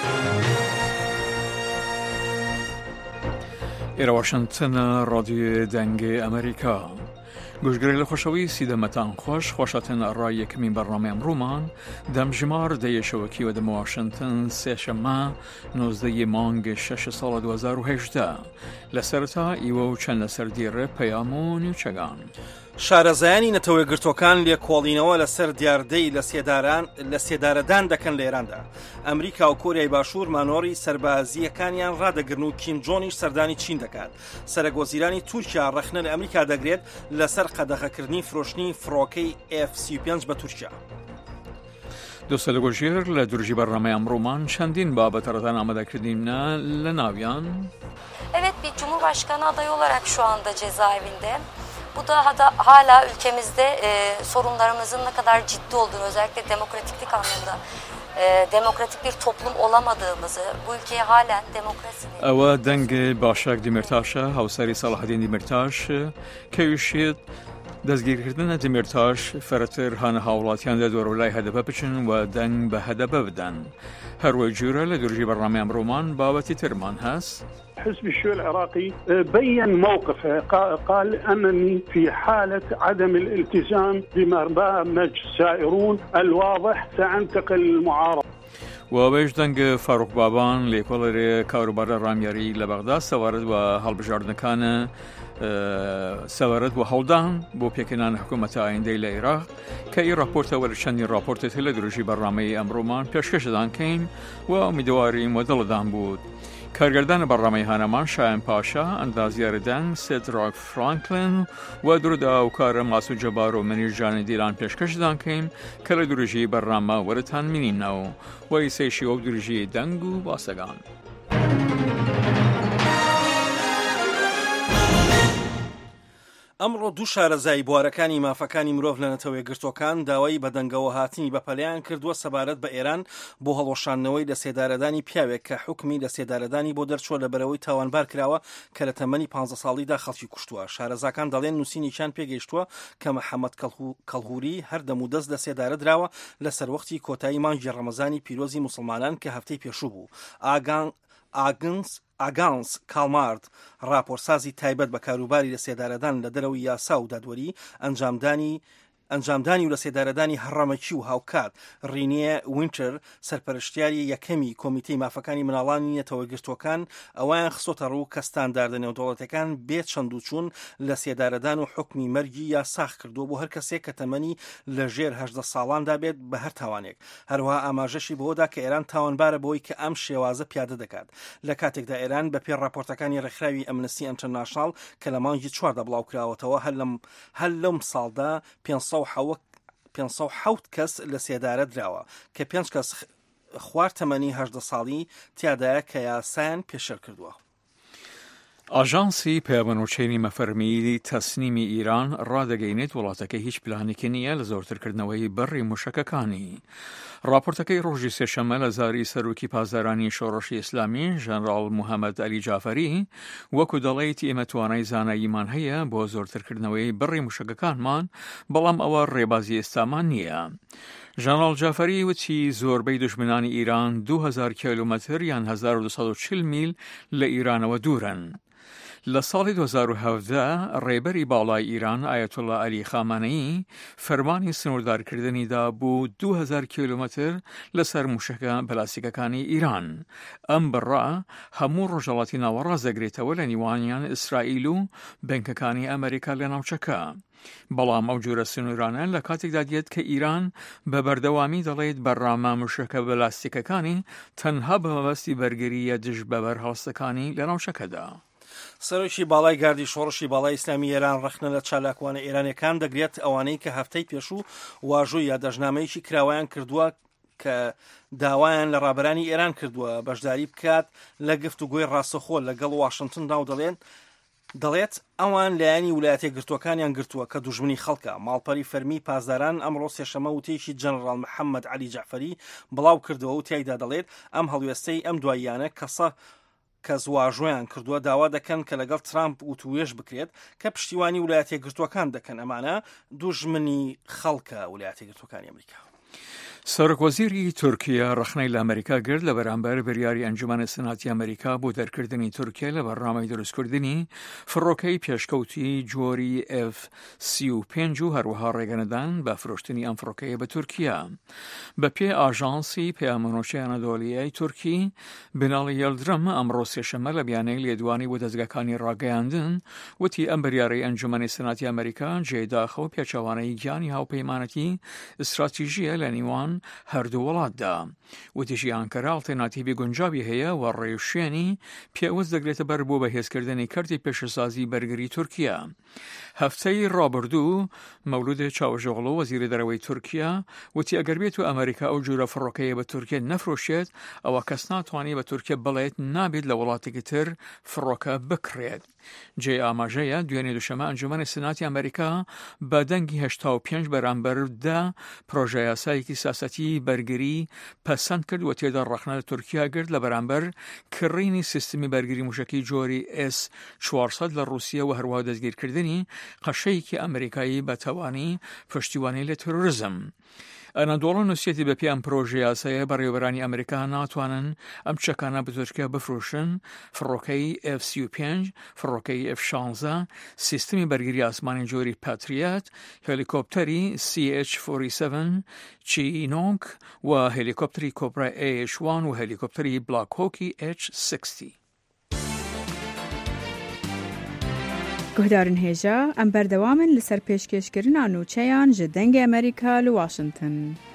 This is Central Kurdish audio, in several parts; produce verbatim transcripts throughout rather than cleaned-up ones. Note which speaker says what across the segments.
Speaker 1: ئێرە واشنتن ڕادیۆ دەنگی ئەمریکا گوشگری لە خۆشەوی سیدەمەتان خۆش خۆشەتن ڕای یەکەمین بەڕنامە ئەمڕۆمان دەمژمار دەیەشەوەکیوە دەمە واشنتن سێشەممە نۆزدەی مانگ شەش ساڵە دوو هەزار و هەژدە لە سەرەتا ئیوە و چەند لەسەر دیڕێ پەیام و نیوچەگان
Speaker 2: شارەزایانی نەتەوەی گرتوەکان لێکۆڵینەوە لەسەر دیاردەی لە سێداران لە سێدارەدان دەکەن لە ئێراندا. ئەمریکا و کۆریای باشوور مانۆڕی سەربازیەکانیان ڕدەگرن و کیم جۆنیش سەردانی چین دەکات. سەرۆکوەزیرانی تورکیا ڕەخنە لە ئەمریکا دەگرێت لەسەر قەدەغەکردنی فرۆشتنی فڕۆکەی ئێف سی و پێنج بە تورکیا.
Speaker 1: دۆستە لە گۆژێر لە دوورژی بەڕنامەی ئەمڕۆمان چەندین بابەت ڕەتان ئامادەکردینە لە ناویان.
Speaker 3: Evet, bir Cumhurbaşkanı adayı olarak şu anda cezaevinde. Bu da hala ülkemizde e, sorunlarımızın ne kadar ciddi olduğunu, özellikle demokratiklik anlamda e, demokratik bir toplum olamadığımızı, bu ülkeye halen demokrasinin...
Speaker 1: Ewa deng Başak Demirtaş'a, Havsari Salahaddin Demirtaş, kevşiyet دەستگیرکردنە دمێرتاش فەرەتر هەنە هاوڵاتیان لە دۆڕەلای هەدەبە بچن و دەنگ بە هەدەبە بدەن. هەروەی جوورە لە دوورژی بەڕنامەی ئەمڕۆمان بابەتی ترمان هەست.
Speaker 4: حزب الشيوعي العراقي بين موقفه قال أنني في حالة عدم الالتزام ببرنامج سائرون الواضح سأنتقل للمعارضة.
Speaker 1: وبيش دنگ فاروق بابان لێکۆڵەرێ کاروبارە ڕامیاری لە بەغدا سەوارەت بە هەڵبژاردنەکانە سەوارەت بۆ هەڵدان بۆ پێکەنان حکوومەتە ئایندەی لە عێراق کە ئی راپۆرتەوە لە چەندین راپۆرتێت لە دروژی بەڕنامەی ئەمڕۆمان پێشکەشدان کەین و ئومیدواریم و دڵدان بود. کارگردان بەڕنامەی هانەمان شایان پاشا، ئەندازیارە دەنگ سێدراک فرانکلین و دووردا و کارە ماسوود جەبار و منیر جانی دیلان پێشکەشدان کەین کە لە دروژی بەڕنامە وەرتان بینینەوە و ئیسەیشی ئەو دروژی دەنگ و باسەگان.
Speaker 2: ئەمڕۆ دوو شارەزای بوارەکانی مافەکانی مرۆڤ لە نەتەوەی گرتوەکان داوای بەدەنگەوە هاتنی بەپەلەیان کردووە سەبارەت بە ئێران بۆ هەڵۆشانەوەی لە سێدارەدانی پیاوێک کە حکمی لە سێدارەدانی بۆ دەرچووە لە بەرەوەی تاوانبار کراوە کە لە تەمەنی پانزە ساڵیدا خەڵکی کوشتووە. شارەزاکان دەڵێن نووسینیشان پێگەیشتووە کە مەحەممەد کەڵهوری هەردەم و دەست لە سێدارە دراوە لەسەر وەختی کۆتایی مانگی ڕەمەزانی پیرۆزی موسڵمانان کە هەفتەی پێشوو بوو. ئاگان ئاگنس ئاگانس کالمارد راپۆرسازی تایبەت بە کاروباری لە سێدارەدان لە دەرەوەی یاسا و دادوەری ئەنجامدانی ئەنجامدانی و لە سێدارەدانی هەڕەمەکی و هاوکات ڕینیە وینتر سەرپەرشتیاری یەکەمی کۆمیتەی مافەکانی مناڵانی نێتەوە گرتوەکان ئەویان خسۆتە ڕوو کە ستانداردە نێودەوڵەتەکان بێت چەند و چوون لە سێدارەدان و حکمی مەرگی یا ساخ کردووە بۆ هەر کەسێک کە تەمەنی لە ژێر هەژدە ساڵاندا بێت بە هەر تاوانێک. هەروەها ئاماژەشی بەوەدا کە ئێران تاوانبارە بەوەی کە ئەم شێوازە پیادە دەکات لە کاتێکدا ئێران بە پێ راپۆرتەکانی ڕێکخراوی ئەمنستی ئینتەرناشناڵ کە لە مانگی چواردا بڵاوکراوەتەوە هەر لەم ساڵدا پێنج و حەوت کەس لە سێدارە دراوە کە پێنج کەس خوار تەمەنی هەژدە ساڵی تیادایە کە یاسایان پێشەر کردووە.
Speaker 1: ئاژانسی پێبەنوچێنی مەفەرمی تەسنیمی ئیران ڕادەگەینێت وڵاتەکە هیچ پلانێکی نییە لە زۆرترکردنەوەی بەڕی موشەکەکانی. راپۆرتەکەی ڕۆژی سێشەممە لە زاری سەرۆکی پازارانی شۆڕشی ئیسلامی ژەنڕاڵ موحەممەد ئەلی جافەری وەکو دەڵێیت ئێمە توانای زاناییمان هەیە بۆ زۆرترکردنەوەی بەڕی موشەکەکانمان بەڵام ئەوە ڕێبازی ئێستامان نییە. ژەنڕاڵ جافەری وتی زۆربەی دوژمنانی ئیران دوو هەزار کیلۆمەتر یان هەزار و دووسەد و چل میل لە ئیرانەوە دوورن. لە ساڵی دوو هەزار و هەڤدە ڕێبەری باڵای ئیران ئایەتوڵا عەلی خامانەیی فەرمانی سنووردارکردنیدا بوو دوو هەزار کیلۆمەتر لەسەر موشەکە پلاسیکەکانی ئیران. ئەم بڕا هەموو ڕۆژهەڵاتی ناوەڕاست دەگرێتەوە لە نیوانیان ئیسرائیل و بنکەکانی ئەمریکا لە ناوچەکە. بەڵام ئەو جۆرە سنوورانە لە کاتێکدا دێت کە ئیران بە بەردەوامی دەڵێت بەڕامە موشەکە بەلاستیکەکانی تەنها بە مەبەستی بەرگریە دژ بە بەرهەڵستەکانی لە ناوچەکەدا.
Speaker 2: سەرۆکی باڵای گاردی شۆڕشی باڵای ئیسلامی ئێران ڕەخنە لە چالاکوانە ئێرانیەکان دەگرێت ئەوانەی کە هەفتەی پێشوو واژۆی یا دەژنامەیەکی کراوایان کردووە کە داوایان لە ڕابەرانی ئێران کردووە بەشداری بکات لە گفتوگۆی ڕاستەخۆ لەگەڵ واشنتندا و دەڵێن دەڵێت ئەوان لایەنی ویلایەتە گرتوەکانیان گرتووە کە دوژمنی خەڵکە. ماڵپەری فەرمی پازداران ئەمڕۆ سێشەمە وتەیەکی جەنەڕاڵ محەممەد عەلی جەعفەری بڵاو کردەوە و تیایدا دەڵێت ئەم هەڵوێستەی ئەم دواییانە کەسە کە زواژۆیان کردووە داوا دەکەن کە لەگەڵ ترامپ وتوێژ بکرێت کە پشتیوانی ویلایەتە گرتوەکان دەکەن. ئەمانە دوژمنی خەڵکە ویلایەتە گرتوەکانی ئەمریکا.
Speaker 1: سەرۆکوەزیری تورکیا ڕخنەی لە ئەمریکا گرت لە بەرامبەر بریاری ئەنجومەنە سناتی ئەمریکا بۆ دەرکردنی تورکیا لە بەرنامەی دروستکردنی فڕۆکەی پێشکەوتی جۆری ئف سی و پێنج و هەروەها ڕێگەنەدان بە فرۆشتنی ئەم فڕۆکەیە بە تورکیا. بە پێ ئاژانسی پەیامەنۆچی ئەنەدۆلیای تورکی بناڵی یەلدرەم ئەمڕۆ سێشەممە لە بیانەی لێدوانی بۆ دەستگاکانی ڕاگەیاندن وتی ئەم بریارەی ئەنجومەنی سناتی ئەمریکا جێداخە و پێچەوانەی گیانی هاوپەیمانەتی استراتیژیە لە نیوان هەردوو وڵاتدا. وتیشی ئانکەرا ئاڵتێرناتیڤی گونجاوی هەیە و ڕێوشێنی پێوەست دەگرێتە بەر بۆ بەهێزکردنی کەرتی پێشەسازی بەرگری تورکیا. هەفتەی ڕابردوو مەولود چاوشۆغلو وەزیری دەرەوەی تورکیا وتی ئەگەر بێت و ئەمریکا ئەو جورە فڕۆکەیە بە تورکیا نەفرۆشێت ئەوە کەس ناتوانێت بە تورکیا بڵێت نابێت لە وڵاتێکی تر فڕۆکە بکرێت. جێ ئاماژەیە دوێنێ دووشەمە ئەنجومەنی سناتی ئەمریکا بە دەنگی هەشتا و پێنج بەرامبەردا پرۆژە یاسایەکی سیاسەتی بەرگری پەسەند کرد و تێدا ڕەخنە لە تورکیا گرت لە بەرامبەر کڕینی سیستمی بەرگری موشکی جۆری ئس چوارسەد لە رووسیا و هەروەها دەستگیرکردنی قەشەیەکی ئەمریکایی بە تەوانی پشتیوانی لە تۆرۆریزم. ئەنەدۆڵە نووسێتی بە پێ ئەم پرۆژە یاسایە بەڕێوەبەرانی ئەمریکا ناتوانن ئەم چەکانە بە تورکیا بفرۆشن فڕۆکەی ئف سی و پێنج، فڕۆکەی ئف شانزە، سیستمی بەرگری ئاسمانی جۆری پاتریات، هێلیکۆپتەری سی ئەچ چوار سەڤن چینۆک و هێلیکۆپتەری کۆبرا ئێچ وان و هێلیکۆپتەری بلاک هۆکی ئەچ سیکستی.
Speaker 5: گوهدارن هێژە ئەم بەردەوامن لەسەر پێشکەشکردنا نووچەیان ji dengê ئەمریکا li Washington.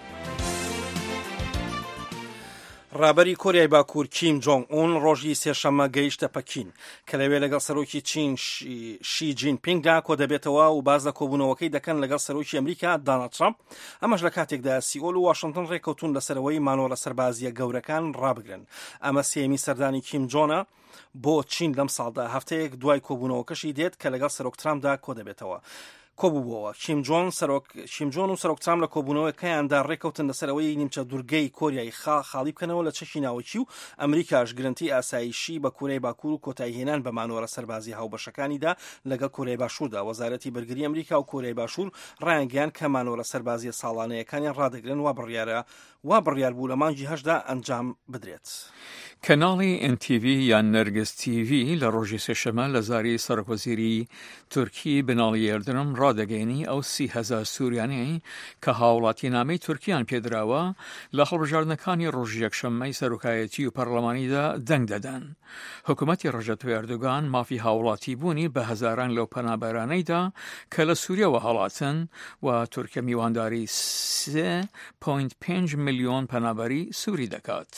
Speaker 2: ڕابەری کۆریای باکوور کیم جۆنگ ئون ڕۆژی سێشەممە گەیشتە پەکین کە لەوێ لەگەڵ سەرۆکی چین شی جین پینگدا کۆ دەبێتەوە و باز لە کۆبوونەوەکەی دەکەن لەگەڵ سەرۆکی ئەمریکا دۆناڵد ترامپ. ئەمەش لە کاتێکدا سیئۆل و واشنگتن ڕێکەوتون لەسەرەوەی مانۆرە سەربازیە گەورەکان ڕابگرن. ئەمە سێمی سەردانی کیم جۆنە بۆ چین لەم ساڵدا هەفتەیەک دوای کۆبوونەوەکەشی دێت کە لەگەڵ سەرۆک ترامپدا کۆ دەبێتەوە. کۆبووبەوە کیم جۆن کیم جۆن و سەرۆک ترامپ لە کۆبوونەوەکەیاندا ڕێکەوتن لەسەرەوەی نیمچە دوورگەی کۆریای خاڵی بکەنەوە لە چەکی ناوەکی و ئەمریکاش گرنتی ئاسایشی بە کورەی باکوور و کۆتایهێنان بە مانۆرە سەربازی هاوبەشەکانیدا لەگەڵ کۆریای باشووردا. وەزارەتی بەرگری ئەمریکا و کۆریای باشوور ڕایانگەیان کە مانۆرە سەربازیە ساڵانەیەکانیان ڕادەگرن وا بڕیارە وا بڕیار بوو لە مانگی هەشدا ئەنجام بدرێت.
Speaker 1: کەناڵی ئێن تی ڤی یان نەرگس تی ڤی لە ڕۆژی سێشەممە لە زاری سەرۆکوەزیری تورکی بناڵی یەلدرەم ڕادەگەینی ئەو سی هەزار سووریانەی کە هاوڵاتی نامەی تورکیان پێدراوە لە هەڵبژاردنەکانی ڕۆژی یەکشەممەی سەرۆکایەتی و پەرلەمانیدا دەنگ دەدەن. حکوومەتی ڕەجەب ئێردۆغان مافی هاوڵاتی بوونی بە هەزاران لەو پەنابەرانەیدا کە لە سووریەوە هەڵاتن و تورکیا میوانداری سێ پۆینت پێنج ملیۆن پەنابەری سووری دەکات.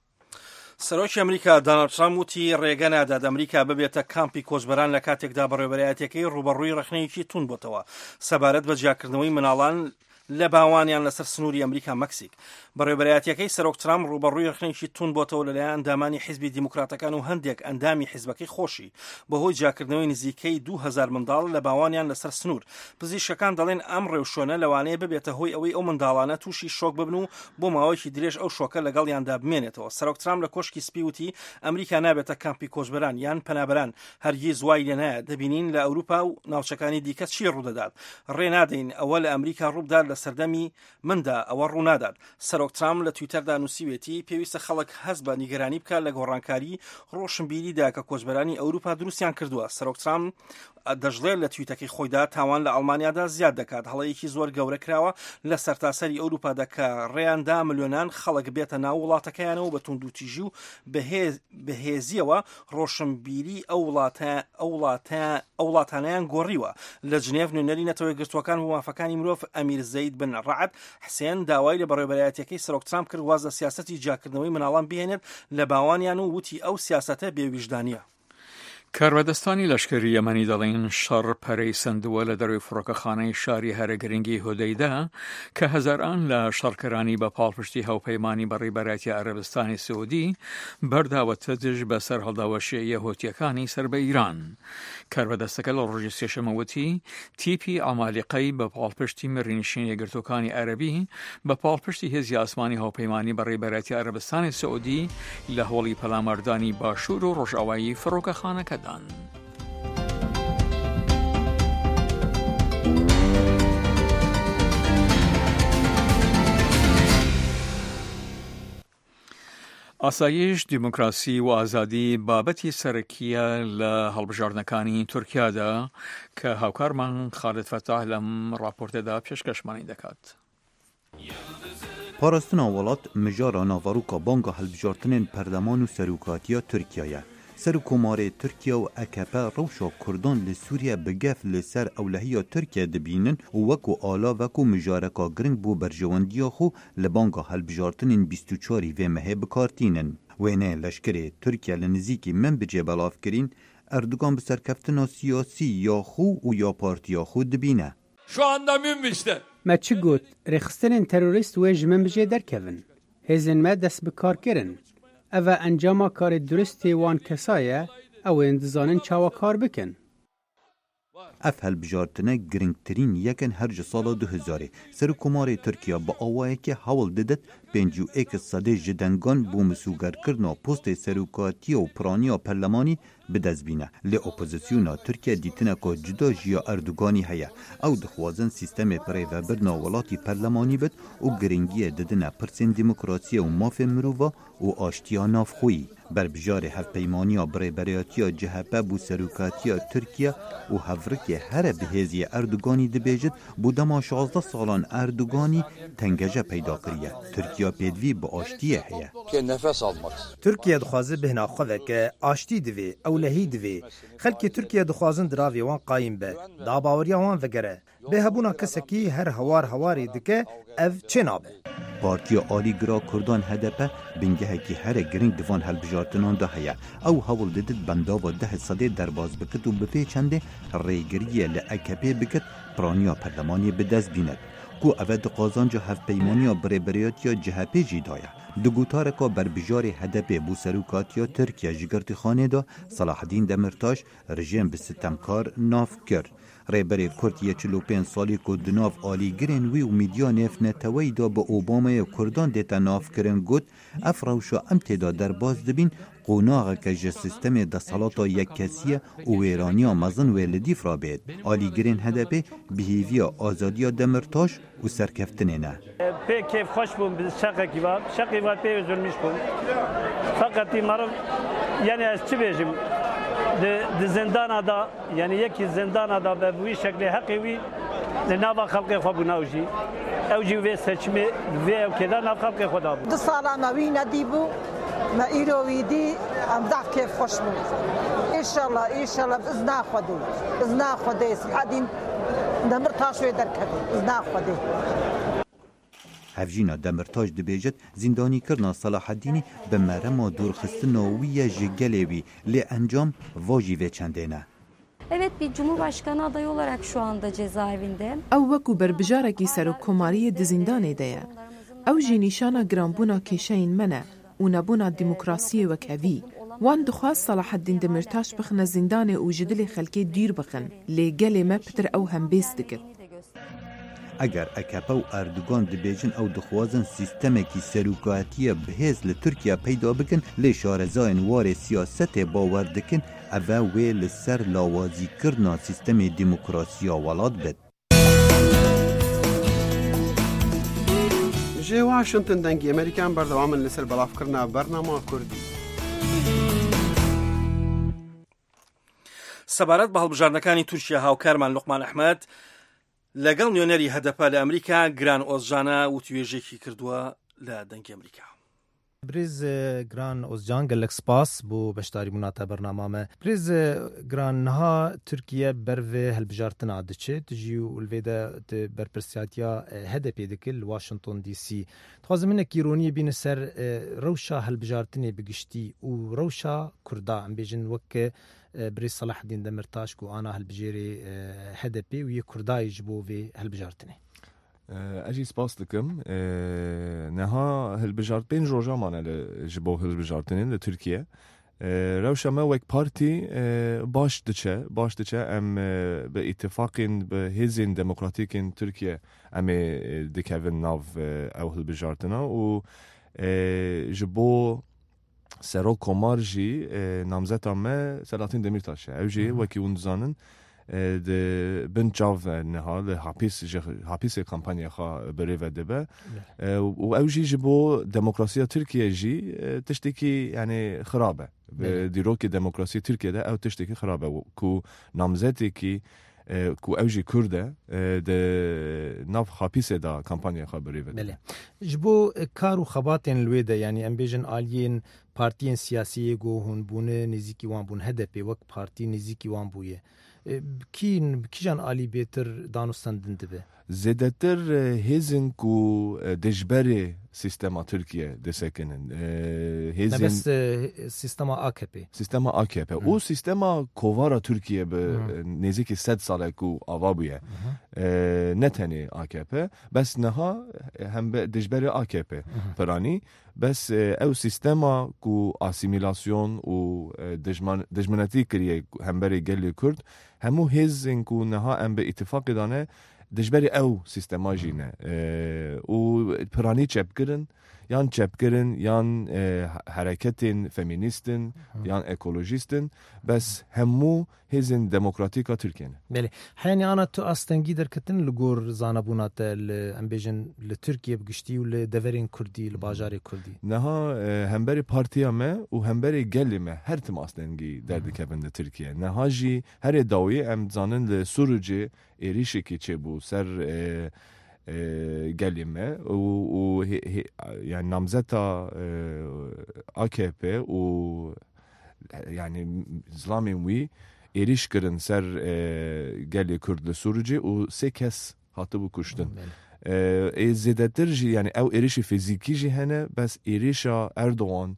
Speaker 2: سەرۆکی ئەمریکا دۆناڵد ترامپ وتی ڕێگە نادات ئەمریکا ببێتە کامپی کۆچبەران لە کاتێکدا بەڕێوەبەرایەتەکەی ڕوبەڕووی ڕخنەیەکی تون بۆتەوە سەبارەت بە جیاکردنەوەی مناڵان لە باوانیان لەسەر سنووری ئەمریکا مەکسیک. بەڕێوەبەرایەتەکەی سەرۆک ترامپ ڕوبەڕووی ڕخنەیەکی تون بۆتەوە لەلایەن ئەندامانی حیزبی دیموکراتەکان و هەندێک ئەندامی حیزبەکەی خۆشی بەهۆی جیاکردنەوەی نزیکەی دوو هەزار منداڵ لە باوانیان لەسەر سنوور. پزیشکەکان دەڵێن ئەم ڕێوشۆنە لەوانەیە ببێتە هۆی ئەوەی ئەو منداڵانە تووشی شۆک ببن و بۆ ماوەیەکی درێژ ئەو شۆکە لەگەڵیاندا بمێنێتەوە. سەرۆک ترامپ لە کۆشکی سپی وتی ئەمریکا نابێتە کامپی کۆچبەران یان پەنابەران هەرگیز وای لێ نایە. دەبینین لە ئەوروپا و ناوچەکانی دیکە چی ڕوودەدات. ڕێ نادەین ئەوە لە ئەمریکا ڕوودات لە سەردەمی مندا ئەوە ڕوونادات. سەرۆک ترامپ لە تویتەردا نووسیوێتی پێویستە خەڵک هەست بە نیگەرانی بکات لە گۆڕانکاری ڕۆشنبیریدا کە کۆچبەرانی ئەوروپا دروستیان کردووە. سەرۆک ترامپ دەژڵێت لە تویتەکەی خۆیدا تاوان لە ئەڵمانیادا زیاد دەکات. هەڵەیەکی زۆر گەورە کراوە لە سەرتاسەری ئەوروپادا کە ڕێیاندا ملیۆنان خەڵک بێتە ناو وڵاتەکەیانەوە بە توندوتیژی و بەهێزیەوە ڕۆشنبیری ئەو وڵاتانیان گۆڕیوە. لە جنێڤ نوێنەری نەتەوەی گرتوەکان و مافەکانی مرۆڤ ئەمیر زەید بن ڕەعەد حسێن داوای لە بەڕێوەبەرایەتەکەی سەرۆک ترامپ کرد واز لە سیاسەتی جیاکردنەوەی مناڵان بهێنێت لە باوانیان و وتی ئەو سیاسەتە بێویژدانیە.
Speaker 1: کاربەدەستانی لەشکری یەمەنی دەڵێن شەڕ پەرەی سندووە لە دەروی فڕۆکەخانەی شاری هەرە گرنگی هودەیدا کە هەزاران لە شەڕکەرانی بە پاڵپشتی هاوپەیمانی بەڕێبەرایەتی عەرەبستانی سعودی بەرداوەتە دژ بەسەر هەڵداوەشێیە هۆتیەکانی سەر بە ئیران. کاربەدەستەکە لە ڕۆژی سێشەممە وتی تیپی ئامالیقەی بە پاڵپشتی مڕینشین یەکگرتوەکانی عەرەبی بە پاڵپشتی هێزی ئاسمانی هاوپەیمانی بەڕێبەرایەتی عەرەبستانی سعودی لە هۆڵی پەلامەردانی باشوور و ڕۆژئاوایی فڕۆکەخانەکە دان. ئاسایش دیموکراسی و ئازادی بابەتی سەرەکیە لە هەڵبژاردنەکانی تورکیادا کە هاوکارمان خالد فتاح لەم راپۆرتەدا پێشکەشمانی دەکات.
Speaker 6: پاراستنا وڵات مژارا ناڤاروکا بانگا هەڵبژاردنên پەرلەمان و سەرۆکاتیya Tirkiyeyê. Serokkomarê Tirkiye û E K P rewşa Kurdan li Sûriye bi gef li ser ewlehiya Tirkiye dibînin û wekû ala wekû mijareka giring bû berjewendiya xwe li banga helbijartinên bîst û çarî vê mehê bikartînin. Wêneyê leşkerê Tirkiye li nizîkî min bi cêbelavkirîn, Erdogan bi serkeftina siyasî ya xwe û ya partiya xwe dibîne.
Speaker 7: Şu anda mümkün.
Speaker 8: Me çi got, rêxistinên terorîst wê ji min bijê derkevin. Hêzên me dest bi kar kirin. Ev encama karê duristê wan kesa ye, ew ên dizanin çawa kar bikin.
Speaker 6: Ev helbijartine giringtirîn yekin her ji sala du hezarê. Serokkomarê Tirkiye bi awayekê hewl didit pêncî û êk sedê ji dengan bû misûgerkirina postê serokatiya û piraniya perlemanî bi dest bîne. Lê opozisyona Tirkiye dîtine ku cuda jiya Erdoganî heye. Ew dixwazin sîstemê pirêvebirina welatî perlemanî bit û giringiyê didine pirsên demokrasiya û mafên mirova û aştiya navxwî. Berbijarê hevpeymaniya birêberiyatiya C H P bû serokatiya Tirkiye û hevrikê here bi hêziyê Erdoganî dibêjit bû dema şazdeh salan Erdoganî tengeje peyda kiriye. Tirkiye pêdivî bi aştiyê heye.
Speaker 7: Nefes almak.
Speaker 9: Tirkiye dixwaze bihna xwe veke aştî divê, ewlehî divê. Xelkê Tirkiye dixwazin diravê wan qayîm be, dabaweriya wan vegere. Bêhebûna kesekî her hewar hewarê dike, ev çê nabe.
Speaker 6: Partiya Alîgira Kurdan H D P bingehekî here giring divan helbijartinan da heye. Ew hewl didit bendava deh sedê derbas bikit û bi pê çendê rêgiriyê li E K P bikit piraniya perlemanî bi dest bînet. Ku ev dixwazanca hevpeymaniya birêberiyatiya C H P jî daye. Di gutareka berbijarê H D P bû serokatiya Tirkiye ji girtîxanê da Salahdîn Demirtaş rejim bi sitemkar nav kir. Rêberê Kurd yê çil û pênc salî ku di nav alîgirên wî û mîdya nêfneteweyî da bi Obamaya Kurdan dête navkirin got, ev rewşa em têda derbas dibîn qonaxeke ji sistemê desalata yekkesî û wêraniya mezin wê li dîf rabêt. Alîgirên H D P bihêviya azadiya Demirtaş û serkeftinê ne.
Speaker 10: Pê kêfxweş bûm bi şeqekî var, şeqê var pê üzülmüş bûm. Feqetî meriv yani ez çi bêjim? Di zindana da yani yekî zindana da be wî şeklê heqê wî li nava xelkê xwe bûna ew jî. Ew jî vê seçimê vê ew kêda nav xelkê xwe da bû.
Speaker 11: Di sala me wî nedîbû, me îro wî dî em deh kêfxweş bûn. İnşallah, inşallah bi izna Xwedê, izna Xwedê Salahdîn Demirtaş wê derkeve, izna Xwedê.
Speaker 6: Hevjîna Demirtaş dibêjit zîndanîkirina Salahdînî bi merema dûrxistina wî ye ji gelê wî, lê encam va jî vê çendê ne.
Speaker 3: Evet, bir Cumhurbaşkanı adayı olarak şu anda cezaevinde.
Speaker 12: Ew wekû berbijarekî serokkomariyê di zîndanê de ye. Ew jî nîşana giranbûna kêşeyên me ne û nebûna demokrasiyê wekhevî. Wan dixwast Salahdîn Demirtaş bixine zîndanê û ji dilê xelkê dîr bixin, lê gelê me pitir ew hembêz dikir.
Speaker 6: Eger E K P û Erdogan dibêjin ew dixwazin sîstemekî serokatiye bihêz li Tirkiye peyda bikin, lê şarezayên warê siyasetê bawer dikin ev wê li ser lawazîkirina sîstemê demokrasiya welat bit.
Speaker 13: Ji Washington dengê Amerîkan berdewamin li ser belavkirina bernama Kurdî.
Speaker 2: سەبارەت بە هەڵبژاردنەکانی تورکیا هاوکارمان لوقمان ئەحمەد لەگەڵ نوێنەری هەدەپا لە ئەمریکا گران ئۆزجانە وتوێژێکی کردووە لە دەنگی ئەمریکا.
Speaker 9: برێز گران ئۆزجان gelek spas بۆ بەشداریبوونا تا بەرنامە me. برێز گران niha Tirkiye ber vê hilbijartina diçe tu jî û li vê de berpirsiyatiya H D P dikir li Washington D C. Dixwazim hinek îroniyê bîne ser rewşa hilbijartinê bi giştî û rewşa Kurda em bêjin wek برێز Salahdîn Demirtaş ku ana hilbijêrê H D P û yê Kurdayî ji bo vê hilbijartinê.
Speaker 14: Ez jî spas dikim. Niha hilbijart pênc roja mane ji bo hilbijartinê li Tirkiye. Rewşa me wek partî baş diçe, baş diçe em bi îtifaqên bi hêzên demokratîkên Tirkiye em ê dikevin nav ew hilbijartina û ji bo serokkomar jî namzeta me Selahattin Demirtaş e. Ew jî wekî hûn dizanin بنجاف نها لحبيس حبيس كامبانيا خا بريف دبا واوجي جبو ديمقراطيه تركيا جي تشتكي يعني خرابه ديروكي ديمقراطيه تركيا ده او تشتكي خرابه كو نامزتي كي كو اوجي كرده د ناف حبيس دا كامبانيا خا بريف
Speaker 9: بله جبو كارو خباتين الويدا يعني امبيجن الين بارتيين سياسيه جو هون بونه نزيكي وان بون هدف وك بارتي نزيكي وان بويه كين كيجان آلی بهتر دانستندن دبه
Speaker 14: زیادتر هزن کو دجبری سیستم ترکیه دسکنن
Speaker 9: هزن نه بس سیستم آکپی
Speaker 14: سیستم آکپی او سیستم کووارا ترکیه به نزدیک صد ساله کو آوابیه نه تنی آکپی بس نها هم به دجبری آکپی پرانی بس او سیستم کو اسیمیلاسیون و دجمن دجمنتی کریه هم بری گلی کرد همو هزن کو نها ام به اتفاق دانه دجبری او سیستما جینه و پرانی چپ کرن یان چپ کرن یان حرکتین فمینیستن یان اکولوژیستن بس همو هزن دموکراتیکا ترکیه
Speaker 9: بله حیانی آنا تو استنگی در کتن لگور زانبونات الامبیجن لترکیه بگشتی و لدورین کردی لباجار کردی
Speaker 14: نها همبری پارتیا ما و همبری گلی ما هر تم استنگی در دکبند ترکیه نها جی هر داوی ام زانن لسروجی ایریشی که چه بو سر gelime u u yani namzeta A K P u yani İslami vi eriş kirin ser geli Kurdlu Surici u se kes hatı bu kuştun. E zedetir ji yani ev erişi fiziki ji hene bes erişa Erdoğan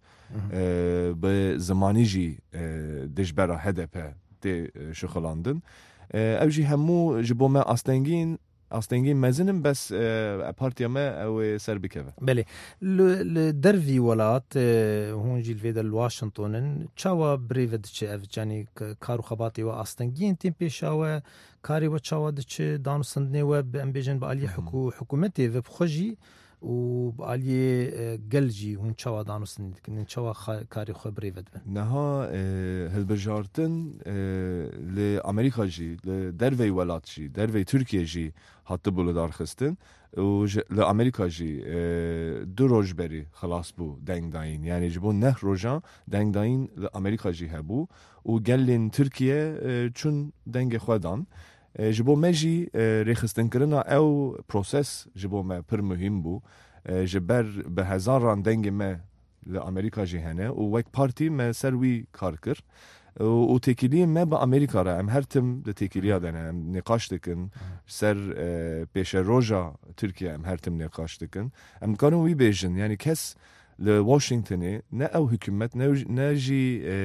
Speaker 14: be zamani ji dejbera H D P de şıkılandın. Ev ji hemû ji bo me astengin استنگین مزنم بس پارتیا ما او سر بکوه
Speaker 9: بله لدروی ولات هون جیل ویدا الواشنطونن چاوا بریود چه اف جانی کارو خباتی و استنگین تیم پیشاوه کاری و چاوا دچه دانستنی و امبیجن با علی حکو حکومتی و بخوجی و علی گلجی هون چاوا دانستنی دکن چاوا کاری خو بریود بن
Speaker 14: نها هلبجارتن ل امریکا جی ل دروی ولات جی دروی ترکیه جی hattı bulu darxistin و ل امریکا جی دو روز بری خلاص بو دنگ داین یعنی جبو نه روزا دنگ داین ل امریکا جی هبو و گلین ترکیه چون دنگ خودان جبو مجی رخصتن کرنا او پروسس جبو ما پر مهم بو جبر به هزاران دنگ ما ل امریکا جی هنه و وک پارتی ما سروی کار کر و تکیلی ما با امریکا را هم هر تم ده تکیلیا دنه هم نقاش دکن سر پیش روژا ترکیه هم هر تم نقاش دکن هم کانو وی بیجن یعنی کس لواشنگتنی نه او حکومت نه جی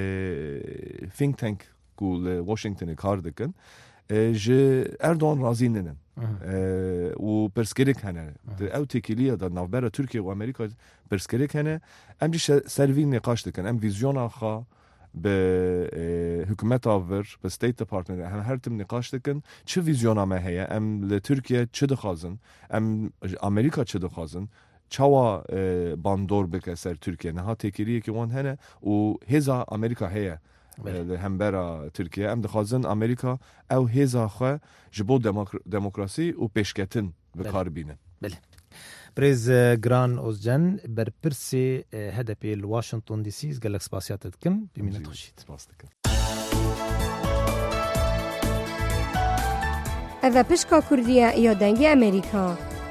Speaker 14: think tank کو لواشنگتنی کار دکن جه اردوان رازی ننن و پرسکریک هنه او تکیلیا ده نوبر ترکیه و امریکا پرسکریک هنه هم جی سروی نقاش دکن هم ویزیون آخا به حکومت آور به ستیت دپارتمنت هم هر تم نقاش دکن چه ویزیونا ما هیا ام لترکیه چه دخوازن ام امریکا چه دخوازن چوا باندور بکه سر ترکیه نه تکیریه که وان هنه و هزا امریکا هیا هم برا ترکیه ام دخوازن امریکا او هزا خو جبو دموکراسی و پیشکتن به کار بینن
Speaker 9: بله برز گران اوزجن بر پرسی هدپی الواشنطن دی سی گلکس پاسیات دکم بمینت خوشید
Speaker 14: سپاس دکم
Speaker 15: اذا پشکا کردیه یا دنگی امریکا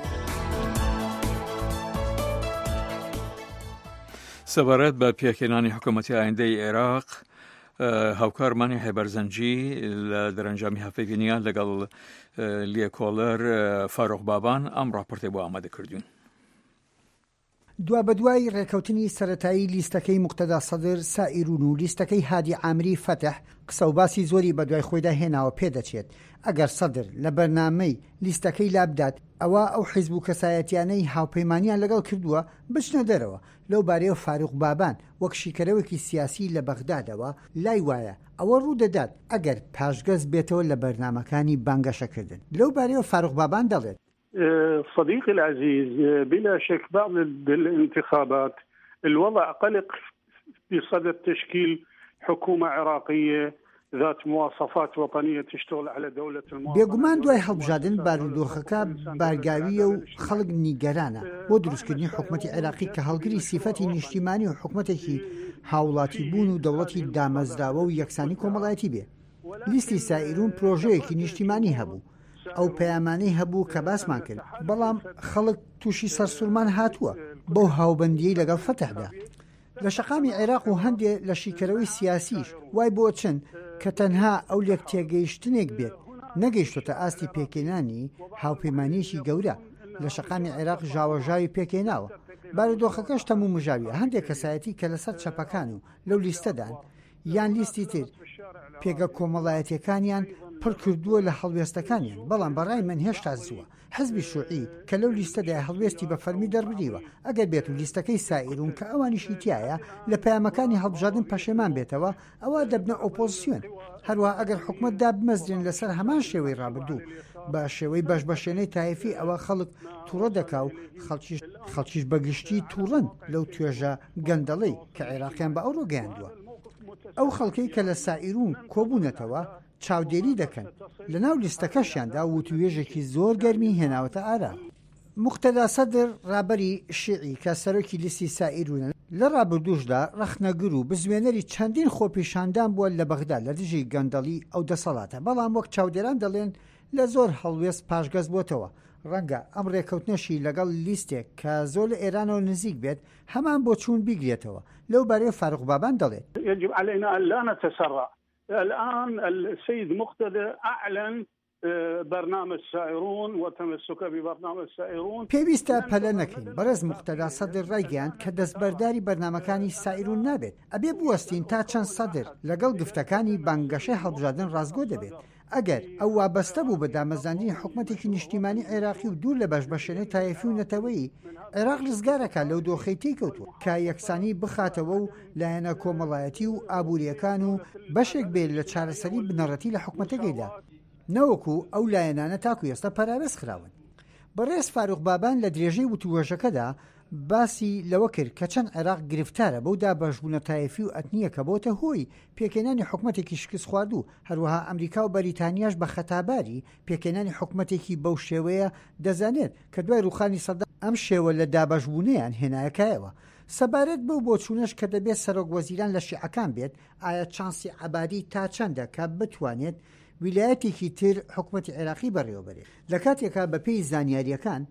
Speaker 1: سبارت با پیاکینانی حکومتی آینده عراق هاوکارمانی هبرزنجی لدرنجامی هفیگینیا لگل لیا کولر فاروق بابان ام راپورتی بو آماده کردون.
Speaker 16: دوا بدوای ڕێکەوتنی سەرەتایی لیستەکەی مقتەدا سەدر سائیرون و لیستەکەی هادی عامری فتح قسە و باسی زۆری بەدوای خۆیدا هێناوە پێدەچێت ئەگەر سەدر لە بەرنامەی لیستەکەی لابدات ئەوە ئەو حیزب و کەسایەتیانەی هاوپەیمانیان لەگەڵ کردووە بچنە دەرەوە لەو بارەیە فاروق بابان وەک شیکەرەوەکی سیاسی لە بەغدادەوە لای وایە ئەوە ڕوودەدات ئەگەر پاشگەز بێتەوە لە بەرنامەکانی بانگەشەکردن لەو بارەیە فاروق بابان دەڵێت
Speaker 4: صديقي العزيز بلا شك بعد الانتخابات الوضع قلق بصدد تشكيل حكومة عراقية ذات مواصفات وطنية تشتغل على دولة المواطنة.
Speaker 16: بێگومان دوای هەڵبژاردن بارودۆخەکە بارگاویە و خەڵک نیگەرانە بۆ دروستکردنی حکوومەتی عێراقی کە هەڵگری سیفەتی نیشتیمانی و حکوومەتێکی هاوڵاتی بوون و دەوڵەتی دامەزراوە و یەکسانی کۆمەڵایەتی بێ. لیستی سائیرون پرۆژەیەکی نیشتیمانی هەبوو، ئەو پەیامانەی هەبوو کە باسمان کرد، بەڵام خەڵک تووشی سەرسوورمان هاتووە بەو هاوبەندیەی لەگەڵ فەتەحدا. لە شەقامی عێراق و هەندێک لە شیکەرەوەی سیاسیش وای بۆ چن کە تەنها ئەو لێک تێگەیشتنێک بێت نەگەیشتۆتە ئاستی پێکێنانی هاوپەیمانیەکی گەورە لە شەقامی عێراق ژاوەژاوی پێکێناوە. بارودۆخەکەش تەموو مژاویە هەندێک کەسایەتی کە لەسەر چەپەکان و لەو لیستەدان یان لیستی تر پێگە کۆمەڵایەتیەکانیان پڕ کردووە لە هەڵوێستەکانیان، بەڵام بەڕای من هێشتا زووە. حزبی شوعی کە لەو لیستەدا هەڵوێستی بە فەرمی دەربڕیوە ئەگەر بێت و لیستەکەی سائیرون کە ئەوانیشی تایە لە پەیامەکانی هەڵبژاردن پەشێمان بێتەوە ئەوە دەبنە ئۆپۆزیسیۆن. هەروەها ئەگەر حکومەتدا بمەزرێن لەسەر هەمان شێوەی ڕابردوو بە شێوەی بەشبەشێنەی تایفی ئەوە خەڵک تووڕە دەکا و خەڵکیش بەگشتی تووڕن لەو توێژە گەندەڵەی کە عێراقیان بە ئەو ڕۆگەیاندووە. ئەو خەڵکەی کە لە سائیرون کۆبوونەتەوە چاودێری دەکەن لە ناو لیستەکەشیاندا وتوێژێکی زۆر گەرمی هێناوەتە ئارا. موقتەدا سەدر ڕابەری شیعی کە سەرۆکی لیستی سائیرونە لە ڕابردوشدا ڕەخنەگر و بزوێنەری چەندین خۆپیشاندان بووە لە بەغدا لە دژی گەندەڵی ئەو دەسەڵاتە، بەڵام وەک چاودێران دەڵێن لە زۆر هەڵوێست پاشگەز بۆتەوە. ڕەنگە ئەم ڕێکەوتنەشی لەگەڵ لیستێک کە زۆر لە ئێرانەوە نزیک بێت هەمان بۆ چوون بیگرێتەوە. لەو بارەی فاروق بابان دەڵێت
Speaker 4: يجب علينا أن لا نتسرع. الآن السيد مقتدى أعلن برنامج سائرون وتمسك ببرنامج سائرون.
Speaker 16: پێویستە پەلە نەکەین. بەڕێز موقتەدا سەدر ڕایگەیاند کە دەستبەرداری بەرنامەکانی سائیرون نابێت، ئەبێ بوەستین تا چەند سەدر لەگەڵ گفتەکانی بانگەشەی هەڵبژاردن ڕازگۆ دەبێت. ئەگەر ئەو وابەستە بوو بە دامەزاندنی حکوومەتێکی نیشتیمانی عێراقی و دوور لە بەشبەشێنەی تایەفی و نەتەوەیی، عێراق ڕزگارەکە لەو دۆخەی تێکەوتووە کە یەکسانی بخاتەوە و لایەنە کۆمەڵایەتی و ئابوووریەکان و بەشێک بێت لە چارەسەری بنەڕەتی لە حکوومەتەکەیدا، نەوەکو ئەو لایەنانە تاکو ئێستا پەراوێز خراون. بەڕێز فاروق بابان لە درێژەی وتووەژەکەدا باسی لەوە کرد کە چەند عێراق گرفتارە بەو دابەشبوونە تایەفی و ئەتنیە کە بۆتە هۆی پێکێنانی حکوومەتێکی شکست خواردوو. هەروەها ئەمریکا و بەریتانیاش بە خەتاباری پێکێنانی حکوومەتێکی بەو شێوەیە دەزانێت کە دوای ڕوخانی سەدا ئەم شێوە لە دابەشبوونیان هێنایەکایەوە. سەبارەت بەو بۆ چوونەش کە دەبێت سەرۆک وەزیران لە شیعەکان بێت، ئایا چانسی عەبادی تا چەندە کە بتوانێت ویلایەتێکی تر حکوومەتی عێراقی بەڕێوەبرێت؟ لە کاتێکا بەپێی زانیاریەکان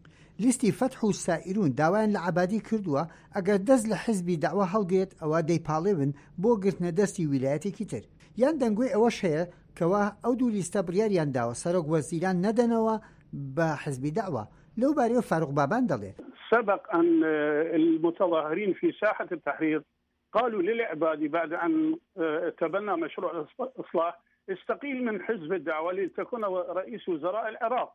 Speaker 16: لیستی فەتح و سائیرون داوایان لە عەبادی کردووە ئەگەر دەست لە حزبی داوا هەڵگرێت ئەوە دەیپاڵێون بۆ گرتنە دەستی ویلایەتێکی تر. یان دەنگۆی ئەوەش هەیە کەوا ئەو دوو لیستە بڕیاریان داوە سەرۆک وەزیران نەدەنەوە بە حزبی داوا. لەو بارەیە فاروق بابان دەڵێت
Speaker 4: سبق أن المتظاهرين في ساحة التحرير قالوا للعبادي بعد أن تبنى مشروع الإصلاح استقيل من حزب الدعوة لتكون رئيس وزراء العراق.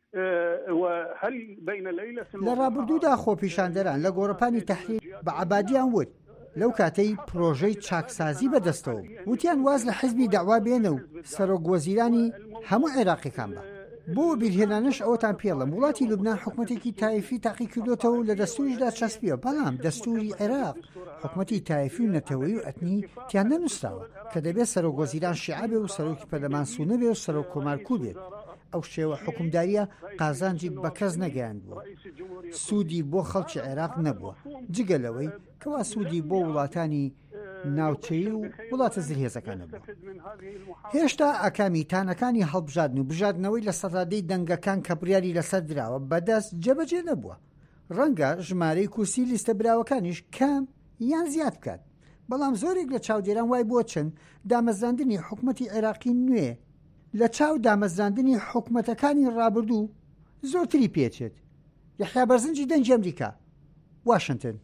Speaker 4: وهل بين ليلة
Speaker 16: لە ڕابردوودا خۆپیشاندەران لە گۆڕەپانی تەحریر بە عەبادیان وت لەو کاتەی پرۆژەی چاکسازی بەدەستەوە وتیان واز لە حزبی داوا بێنە و سەرۆک وەزیرانی هەموو عێراقیەکان بە. بۆ بیرهێنانش ئەوەتان پێڵم وڵاتی لوبنان حکوومەتێکی تایفی تاقی کردوێتەوە و لە دەستوریشدا چەسبیوە، بەڵام دەستوری عێراق حکوومەتی تایفی و نەتەوەی و ئەتنی تیان نەنووسراوە کە دەبێت سەرۆک وەزیران شیعە بێ و سەرۆکی پەرلەمان سونە بێ و سەرۆک کۆمارکوو بێت. ئەو شێوە حکومداریە قازانجی بە کەس نەگەیاندووە، سوودی بۆ خەڵکی عێراق نەبووە جگە لەوەی کەوا سوودی بۆ وڵاتانی ناوچەیی و وڵاتە زرهێزەکان نەبووە. هێشتا ئاکامی تانەکانی هەڵبژاردن و بژاردنەوەی لە سەتادەی دەنگەکان کە بڕیاری لەسەر دراوە بەدەست جێبەجێ نەبووە. ڕەنگە ژمارەی کورسی لیستە براوەکانیش کام یان زیاد بکات، بەڵام زۆرێک لە چاودێران وای بۆ چن دامەزراندنی حکوومەتی عێراقی نوێ لە چاو دامەزراندنی حکوومەتەکانی ڕابردوو زۆرتری پێچێت. یەحیا بەرزنجی دەنگی ئەمریکا، واشنگتن.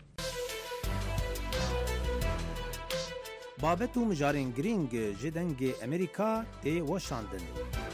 Speaker 9: بابەت و مژارên girîng ji dengê Amerîka tê weşandin.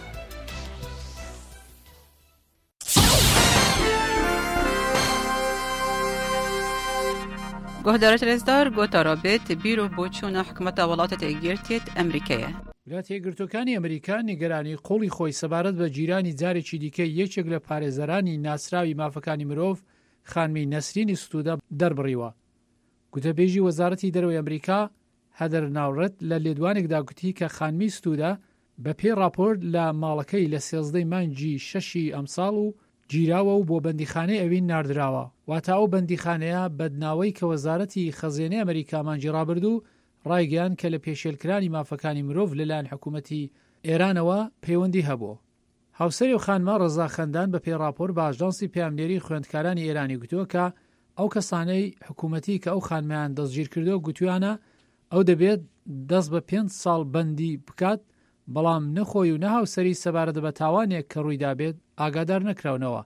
Speaker 17: گهدارت رزدار گوتا رابط بیرو بۆچوونە حکومەتە وڵاتە تێگرتێت ئەمریکایە.
Speaker 18: ویلایەتە یەکگرتووەکانی ئەمریکا نیگەرانی قوڵی خۆی سەبارەت بە جیرانی جارێکی دیکەی یەکێک لە پارێزەرانی ناسراوی مافەکانی مرۆڤ خانمی نەسرینی ستوودە دەربڕیوە. گوتەبێژی وەزارەتی دەرەوەی ئەمریکا هەدەر ناوڕەت لە لێدوانێکدا گوتی کە خانمی ستودا بە پێی راپۆرت لە ماڵەکەی لە سێزدەی مانگی شەشی ئەمساڵ و گیراوە و بۆ بەندیخانەی ئەوین ناردراوە. واتە ئەو بەندیخانەیە بەدناوەی کە وەزارەتی خەزیێنەی ئەمریکا مانگی ڕابردوو ڕایگەیان کە لە پێشێلکرانی مافەکانی مرۆڤ لەلایەن حکوومەتی ئێرانەوە پەیوەندی هەبوو. هاوسەری و خانما ڕەزا خەندان بە پێی راپۆر بە ئاژانسی پەیامنێری خوێندکارانی ئێرانی گوتووە کە ئەو کەسانەی حکوومەتی کە ئەو خانمەیان دەستگیر کردو گوتویانە ئەو دەبێت دەست بە پێنج ساڵ بەندی بکات، بەڵام نەخۆی و نەهاوسەری سەبارەت بە تاوانێک کە ڕوویدا بێت ئاگادار نەکراونەوە.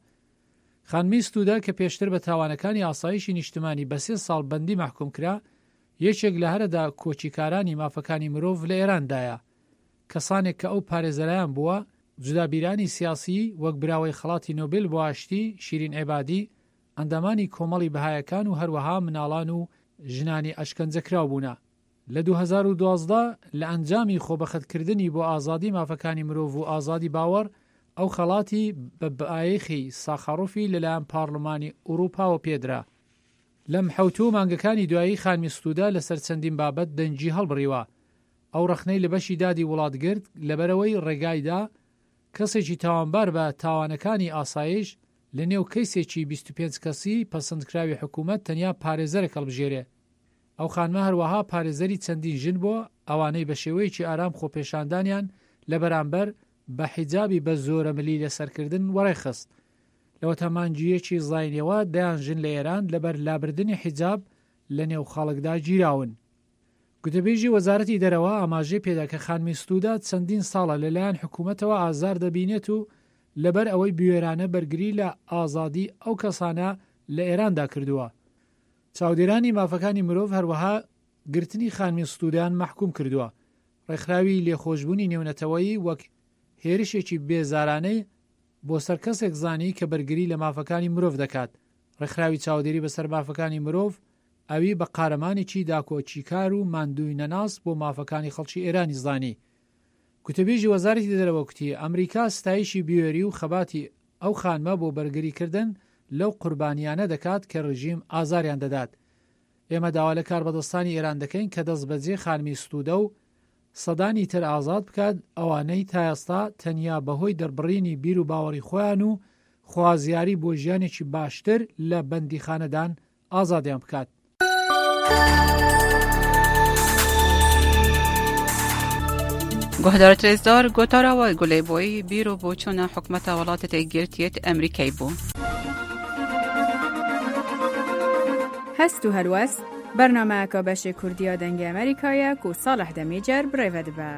Speaker 18: خانمی ستودا کە پێشتر بە تاوانەکانی ئاسایشی نیشتمانی بە سێ ساڵ بەندی محکوم کرا، یەکێک لە هەرەدا کۆچیکارانی مافەکانی مرۆڤ لە ئێراندایە. کەسانێک کە ئەو پارێزەرایان بووە جودابیرانی سیاسی وەک براوەی خەڵاتی نۆبێل بۆ ئاشتی شیرین عێبادی، ئەندامانی کۆمەڵی بەهایەکان و هەروەها مناڵان و ژنانی ئەشکەنجەکراو بوونە. لە دوو هەزار و دوازدە لە ئەنجامی خۆبەخەتکردنی بۆ ئازادی مافەکانی مرۆڤ و ئازادی باوەڕ ئەو خەڵاتی بە بەئایەخی ساخاڕۆفی لەلایەن پارلمانی ئوروپاوە پێدرا. لەم حەوتوو مانگەکانی دوایی خانمی ستودا لەسەر چەندین بابەت دەنجی هەڵبڕیوە. ئەو ڕەخنەی لە بەشی دادی وڵاتگرت لەبەرەوەی ڕێگایدا کەسێکی تاوانبار بە تاوانەکانی ئاسایش لە نێو کەیسێکی بیست و پێنج کەسی پەسەندکراوی حکوومەت تەنیا پارێزەرێک هەڵبژێرێ. ئەو خانمە هەروەها پارێزەری چەندین ژن بۆ ئەوانەی بە شێوەیەکی ئارام خۆپێشاندانیان لە بەرامبەر بە حیجابی بە زۆرە ملی لەسەرکردن وەڕێخست. لەوە تەمانجیەکی زاینەوە دەیان ژن لە ئێران لەبەر لابردنی حیجاب لە نێو خەڵکدا گیراون. گوتەبێژی وەزارەتی دەرەوە ئاماژەی پێدا کە خانمی ستودا چەندین ساڵە لەلایەن حکوومەتەوە ئازار دەبینێت و لەبەر ئەوەی بوێرانە بەرگری لە ئازادی ئەو کەسانە لە ئێراندا کردووە. چاودێرانی مافەکانی مرۆڤ هەروەها گرتنی خانمی ستودان محکوم کردووە. ڕێکخراوی لێخۆشببوونی نێونەتەوەیی وەک هێرشێکی بێزارانەی بۆ سەر کەسێک زانی کە بەرگری لە مافەکانی مرۆڤ دەکات. ڕێکخراوی چاودێری بەسەر مافەکانی مرۆڤ ئەوی بە قارەمانێکی داکۆچیکار و ماندووی نەناس بۆ مافەکانی خەڵکی ئێرانی زانی. کوتەبێژی وەزارەتی دەرەوە کوتی ئەمریکا ستایشی بیوێری و خەباتی ئەو خانمە بۆ بەرگریکردن لەو قوربانیانە دەکات کە ڕژیم ئازاریان دەدات. ئێمە داوا لە کاربەدەستانی ئێران دەکەین کە دەست بەجێ خانمی ستوودە و سەدانی تر ئازاد بکات ئەوانەی تا ئێستا تەنیا بەهۆی دەربڕینی بیر و باوەڕی خۆیان و خوازیاری بۆ ژیانێکی باشتر لە بەندیخانەدان ئازادیان بکات.
Speaker 17: گهدار ترزدار گوتارا و گلی بوی بیرو بوچون حکمت ولات تگیرتیت امریکای بو.
Speaker 5: هست و هلوست برنامه که بشه کردیا دنگ امریکایی که صالح دمیجر بریود با.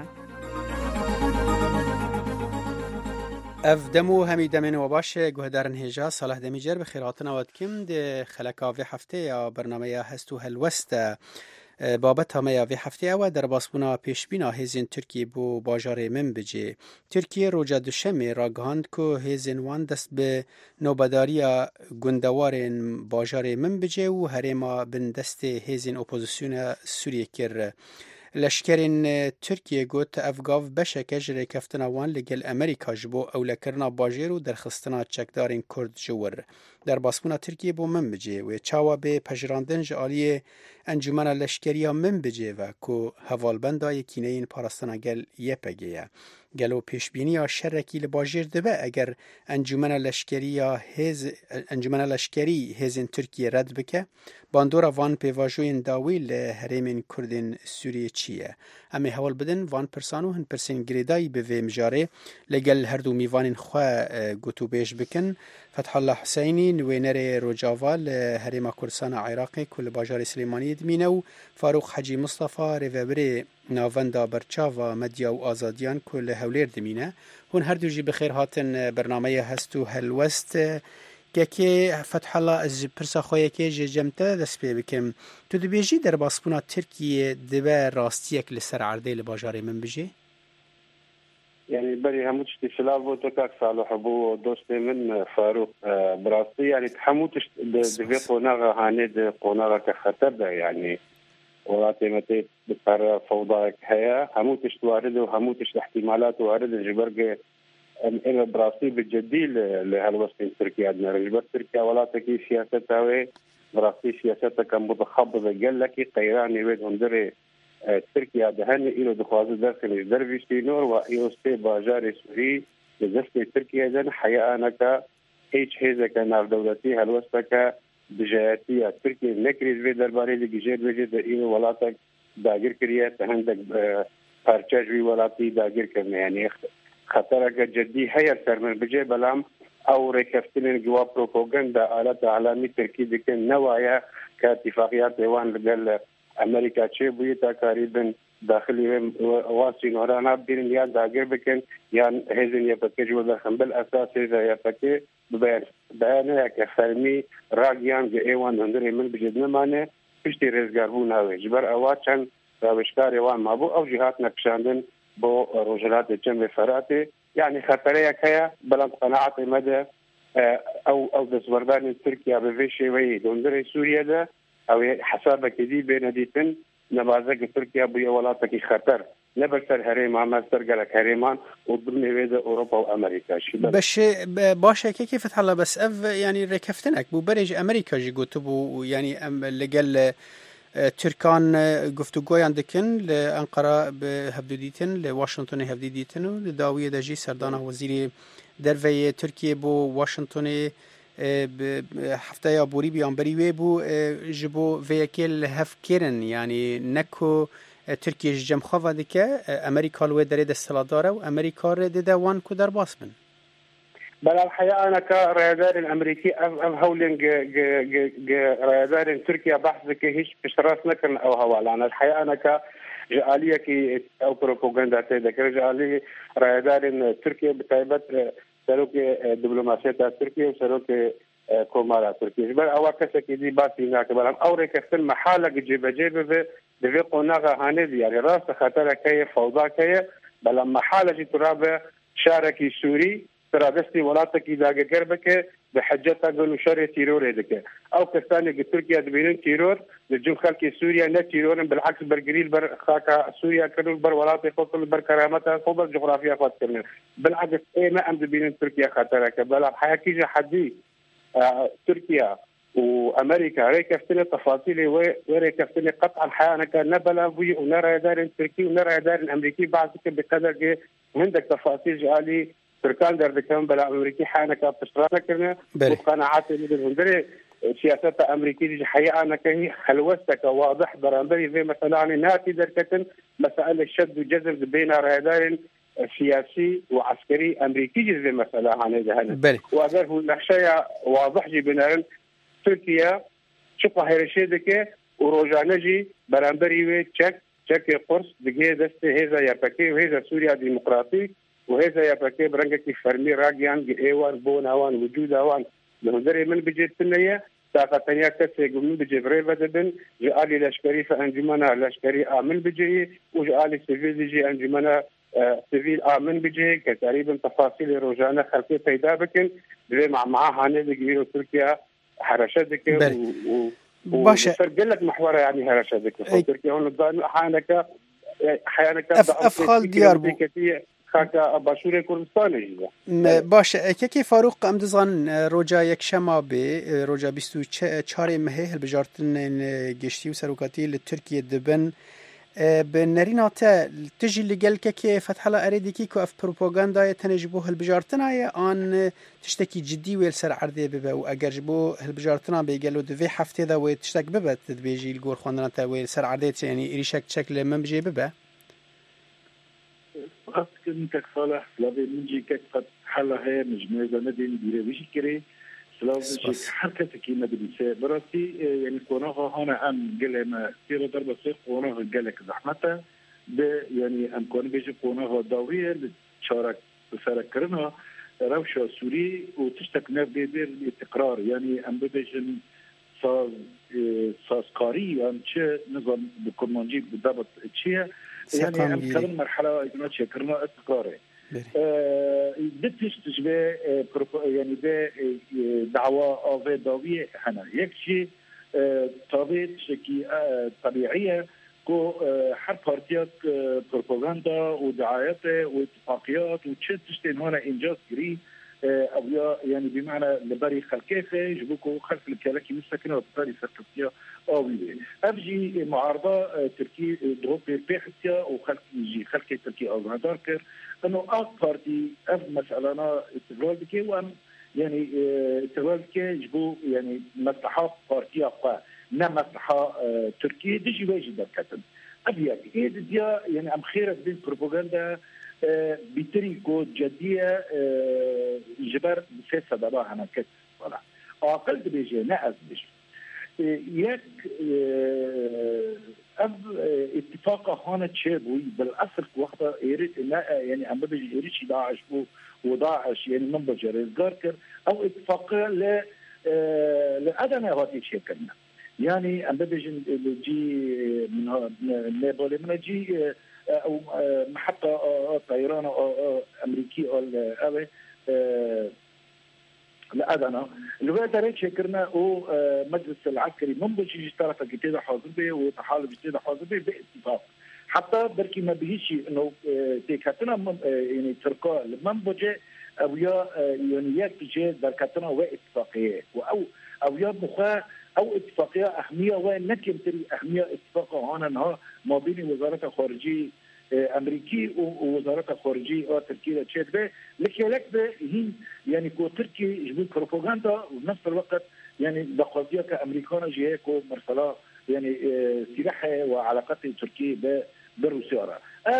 Speaker 8: اف دمو همی دمین و باشه گهدارن هجا صالح دمیجر بخیراتنا ودکم ده خلکاوی هفته یا برنامه هست و هلوست بابت همه یا وی هفته او در باسپونا پیشبینا هزین ترکیه بو باجار من بجه. ترکیه روژا دوشمه را گهاند که هزین وان دست به نوبداری گندوارین باجار من بجه و هرما بن دست هزین اپوزیسیون سوریه کر. لشکرین ترکیه گوت افگاف بشکه جره کفتنا وان لگل امریکا جبو او لکرنا باجر و در خستنا چکدارین کرد جور. در باسپونا ترکیه بو من بجه و چاوا به پجراندن جالیه انجمن لشکری من بجه و که حوالبندای کینه این پارستانا گل یه پگه گلو پیشبینی شرکی لباجر دبه اگر انجمن لشکری هز انجمن لشکری هزین ترکیه رد بکه باندورا وان پیواجوین داوی لحرمین کردین سوریه چیه امی حوال بدن وان پرسانو هن پرسین گریدایی به وی مجاره لگل هر دو میوانین خواه گوتو بیش بکن. فتح الله حسینی نوینر روجاوا لحرم کردستان عراقی کل باجار سلیمانی دمینه و فاروق حجی مصطفى ریوبری ناوندا برچاوا مدیا و آزادیان کل هولیر دمینه هون هر دو جی بخیر هاتن برنامه هستو هلوست که فتح الله از پرسا خواه که جمتا دست پی بکم تو دو بیجی در باسپونا ترکیه دبه راستیک لسر عرده لباجار من بجی؟
Speaker 19: يعني بري هموتش تشلال بو تكاك صالح بو دوستي من فاروق براسي يعني تحموتش دفي قوناغا هاني دي قوناغا كخطر ده يعني ولاتي متي بقرار فوضاك هيا هموتش توارد وهموتش احتمالات وارد جبرق إما براسي بالجدي لهالوسط تركيا عندنا جبر تركيا ولاتكي سياستها براسي سياستها كان متخبطة قال لك قيراني ويد هندري تركيا دهن إلى دخوازه داخل درويشتي نور وإيوستي باجار سوري لزفت تركيا دن حياء هیچ هیزه که ناف دولتی هلوسته که بجایتی ترکیه نکریز به درباره دیگر بجید در این ولاتک داگر کریه تهندک پرچه جوی ولاتی داگر کرنه یعنی خطره که جدی هیر کرمن بجه بلام او رکفتن جوا پروپاگندا آلات اعلامی ترکی دکن نوایا که اتفاقیات ایوان لگل امریکا چه بوی تا قریبا داخلی واسی نورانا بیرن یا داگر بکن یا هزین یا پکه جو دخن بالاساس هزا یا پکه بیانه که فرمی راگیان که ایوان هندره من بجد نمانه پشتی رزگار بو ناوی جبر اوات چند راوشکار ایوان مابو او جهات نکشاندن بو روجلات جنب فراته يعني خطرية كيا بلان قناعة مدى أو أو دسبردان تركيا بفيشي وي دوندري سوريا ده أو حسابك دي بين ديتن نمازك تركيا بيا ولاتك خطر نبرسر هريم عما سرقلك هريمان وضمن ويدا أوروبا وأمريكا
Speaker 8: باش باشا كيف فتح الله بس أف يعني ركفتنك بو برج أمريكا جي قلتبو يعني اللي قال تركان گفتگوی اندکن لأنقرة بهفدودیتن لواشنطن هفدودیتن و لداویه داجی سردان وزیر دروی ترکیه بو واشنطن هفته یا بوری بیان بریوی بو جبو ویکل هف کرن یعنی نکو ترکیه جم خواه دکه امریکا لوی داره دستلاداره و امریکا رده دوان کو در باس من
Speaker 19: بلا الحقيقة أنا كريادار الأمريكي أم أم هولين ريادار تركيا بحثك هيش بشراس نكن أو هوا لأن الحقيقة أنا كجالية كي أو بروباغندا تيدك رجالي ريادار تركيا بتايبت سلوك دبلوماسية تركيا وسلوك كومارا تركيا جبل أول كسك دي باسي هناك بلام أوريك في المحالة جيب جيب بفي قناغة هاندي يعني راس خطر كي فوضى كي بلام محالة جي ترابة شاركي سوري ترادستي ولاتك إذا قربك بحجتها قالوا شر تيرور هذاك أو كستاني تركيا دبيرين تيرور للجم خلق سوريا لا تيرور بالعكس برجريل بر خاكا سوريا كانوا بر ولاتي قتل بر كرامتها قبل جغرافيا قد كنا بالعكس إيه ما أم دبيرين تركيا خاطرك بلا حياكي جا حدي آه تركيا وأمريكا ريكفتني تفاصيل وريكفتني قطعا حيانا كان نبلا بي ونرى دار تركي ونرى دار أمريكي بعد بقدر عندك تفاصيل جالي تركان در دكان بلا أمريكي حانا كابتشرانا كرنا وقناعات من هندري سياسة أمريكية دي حقيقة أنا كهي خلوستك واضح برامبري زي مثلا ناتي دركتن مسألة الشد وجذب بين رادار سياسي وعسكري أمريكي زي مثلا هنا ده وأجر هو نحشية واضح جي بينارن تركيا شقة هيرشيدك وروجانجي برامبري وي تشك تشك قرص دقيقة دست هذا يبكي وهذا سوريا ديمقراطي وهذا يبكي برنجك فرمي راجيان جيوان بون أوان وجود أوان لهندري من بجيت النية طاقتنيا كسي من بجي بريفة دبن جالي لشكري فأنجمنا لشكري آمن بجي وجالي سيفيل جي أنجمنا سيفيل آمن بجي كتقريبا تفاصيل روجانا خلقية پیدا بكن دلي مع معها هنالي جميل تركيا حرشتك و
Speaker 8: باشا
Speaker 19: وفرقلك محورة يعني هرشتك تركيا هون الضان حانك حانك
Speaker 8: أفخال ديار بو
Speaker 19: خاكا باشور كردستان
Speaker 8: باشه کی فاروق ام دزان روجا یک شما به روجا بیست و چهار مه هل بجارتن گشتی و سروکاتی لترکیه دبن به نرینات تجی لگل که فتح الله اریدی کی کو اف پروپاگاندا تنجبو هل بجارتن ای آن تشتکی جدی ویل سر عرضه به و اگر جبو هل بجارتن به گلو دوی هفته دا و تشتک ببت تدبیجی الگور خواندن تا ویل سر عرضه یعنی ایریشک شکل من بجی ببه
Speaker 20: أذكر صالح سلافي منجي كتفت حالها هي مجموعة مدين بيرويش كري سلافي حركة كيما بالنساء براسي يعني كونها هنا أم قال ما سيرة ضربة سيق كونها قالك زحمتها ب يعني أم كون بيجي كونها ضوية لتشارك بسارك كرنها روشة سوري وتشتك ناف بيدير التقرار يعني أم بيجن صاز صازقاري يعني شيء نظام بكرمانجي بالضبط شيء يعني أم كمان مرحلة إجماع شكرنا استقراري. دتش تشبه يعني ده دعوة أو دعوية هنا يكشي طبيعة شكي طبيعية كو حرب بارتيات بروباغندا ودعايات واتفاقيات وتشتشتين هنا إنجاز كري او يعني بمعنى لبري خلكيفه يجبوكو خلف الكلاكي مستكنه وبالتالي سرقتيا او ابجي معارضه تركي دروبي بيحتيا وخلك يجي خلكي تركي او داركر انه اك بارتي اف مسالنا استغلال بكي وام يعني استغلال بكي يجبو يعني مصلحه بارتيا قا نا مصلحه تركي ديجي واجي دركتن ابيك ايه ديا يعني ام خيره بين بروباغندا بطريقه جديه جبر سياسه دابا انا كت ولا اقل بيجي ناس بيجي يك اب اتفاق هون تشابوي بالاصل وقتها يريد يعني ام بيجي يريد داعش وداعش يعني من بجر الجاركر او اتفاقيه ل لادنى هذه شكلنا يعني ام بيجي جي من نابولي من جي او محطه طيران امريكي او او لأدنى اللي دريت شكرنا او مجلس العسكري من بيجي طرف جديد حاضر به وتحالف جديد حاضر به باتفاق حتى بركي ما بيجي انه تكاتنا يعني تركا لمن بيجي او يا يعني يجي دركاتنا واتفاقيه او او يا مخا او اتفاقيه اهميه وين نكم تري اهميه اتفاقه هنا ما بين وزاره الخارجيه امريكي ووزاره الخارجيه او تركيا تشيت به لكن لك به هي يعني كو تركي يجيب بروباغندا وبنفس الوقت يعني بقضيه كامريكان جيكو مرسله يعني سلاح وعلاقات تركيا بروسيا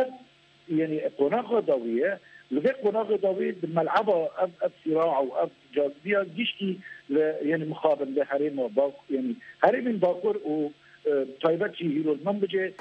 Speaker 20: يعني قناعه ضوئيه لذلك قناعه ضوئيه بالملعبه اب اب صراع او اب جاذبيه ديشكي يعني مقابل لحريم وباق يعني حريم باكور و طيبتي هيرو المنبجة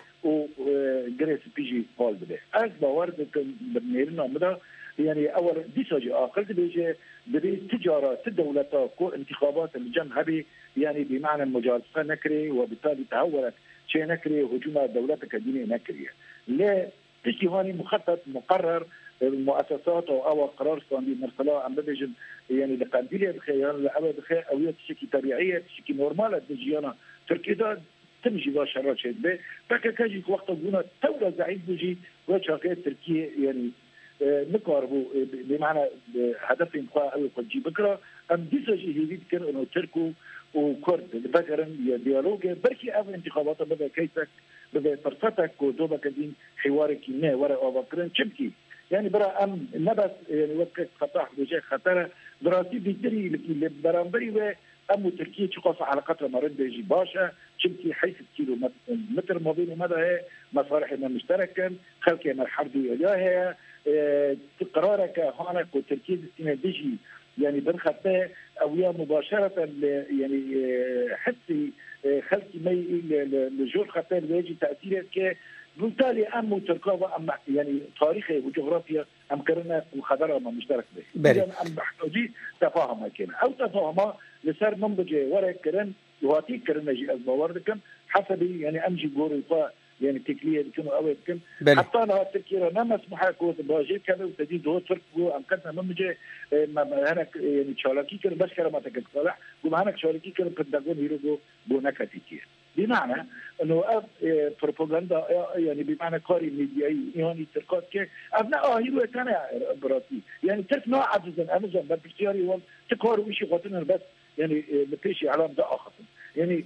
Speaker 20: وجريس بيجي بول بده أز باورد بنيرنا مدا يعني أول ديساجي آخر بيجي بدي تجارة الدولة كو انتخابات الجم هبي يعني بمعنى المجالسة نكري وبالتالي تهورت شيء نكري هجوم دولتك الدينية نكرية لا تشتي هاني مخطط مقرر المؤسسات او او قرار صندوق مرسله ام بيجن يعني لقنديليه بخيال لابد بخير او تشكي طبيعيه تشكي نورمال دجيانا تركيا تمشي باشرات شد به فكاجي وقت قلنا تولا زعيم بيجي وشاكيه تركيا يعني نقاربوا بمعنى هدف انقاء او قد بكره ام ديساجي هيدي كان انه تركو وكرد بكرن ديالوج بركي اف انتخابات بدا كيسك بدا فرصتك ودوبا كدين حوارك ما ورا او بكرن شبكي يعني برا ام نبس يعني وقت فتح وجه خطره دراسي بيدري اللي برامبري و ام تركيا تقف على قطر مرد يجي باشا شبكي حيث كيلو متر ما بين مدى هي مصالحنا مشتركا خلق مرحب وياها اه قرارك هناك وتركيا السنه بيجي يعني بنخباه او يا مباشره يعني اه حسي اه خلقي مي لجور خطر بيجي تاثيرات ك بالتالي ام تركيا ام يعني تاريخي وجغرافيا ام كرنا وخضرها ما مشترك به اذا ام بحثي تفاهم كنا او تفاهم لسر منبجه ورا كرن وهاتي كرن نجي ازبوردكم حسب يعني امجي جوري يعني تكليه كانوا اول كم حتى انا تركيا ما مسموح كوت باجي كانوا تدي دو ترك ام كنا منبجه هنا يعني شالكي كان بس كلام تكت صلاح قوم هناك شالكي كان بتدغون هيرو بونكاتيكي بمعنى انه اب بروباغندا يعني بمعنى قاري ميدياي يعني تركات كي ابناء اه هيرو كان براسي يعني ترك نوع عجزا امازون بتشتري وال تكور شيء قاتلنا بس يعني بتيجي اعلام ده اخر يعني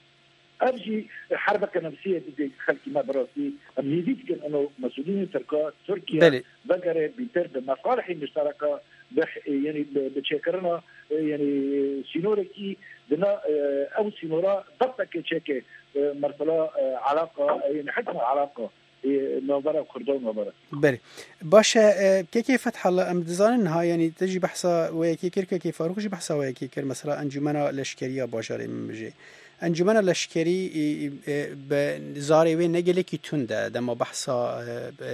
Speaker 20: ابجي حربك نفسيه بدي خلكي ما براسي ام يزيد كان انه مسؤولين تركات تركيا بقرة بيتر بمصالح مشتركه يعني بتشكرنا يعني سينوركي بنا او سينورا ضبط كيتشكي مرسله علاقه يعني حتى علاقه نوبره كردون نوبره
Speaker 8: بله باشه كيف فتح الله ام دزان ها يعني تجي بحثا ويكي كير كيف فاروق جي بحثا ويكي كير مثلا انجمن لشکریه باشار مجي انجمن لشکری بزاری و نگلی کی تونده دما بحثا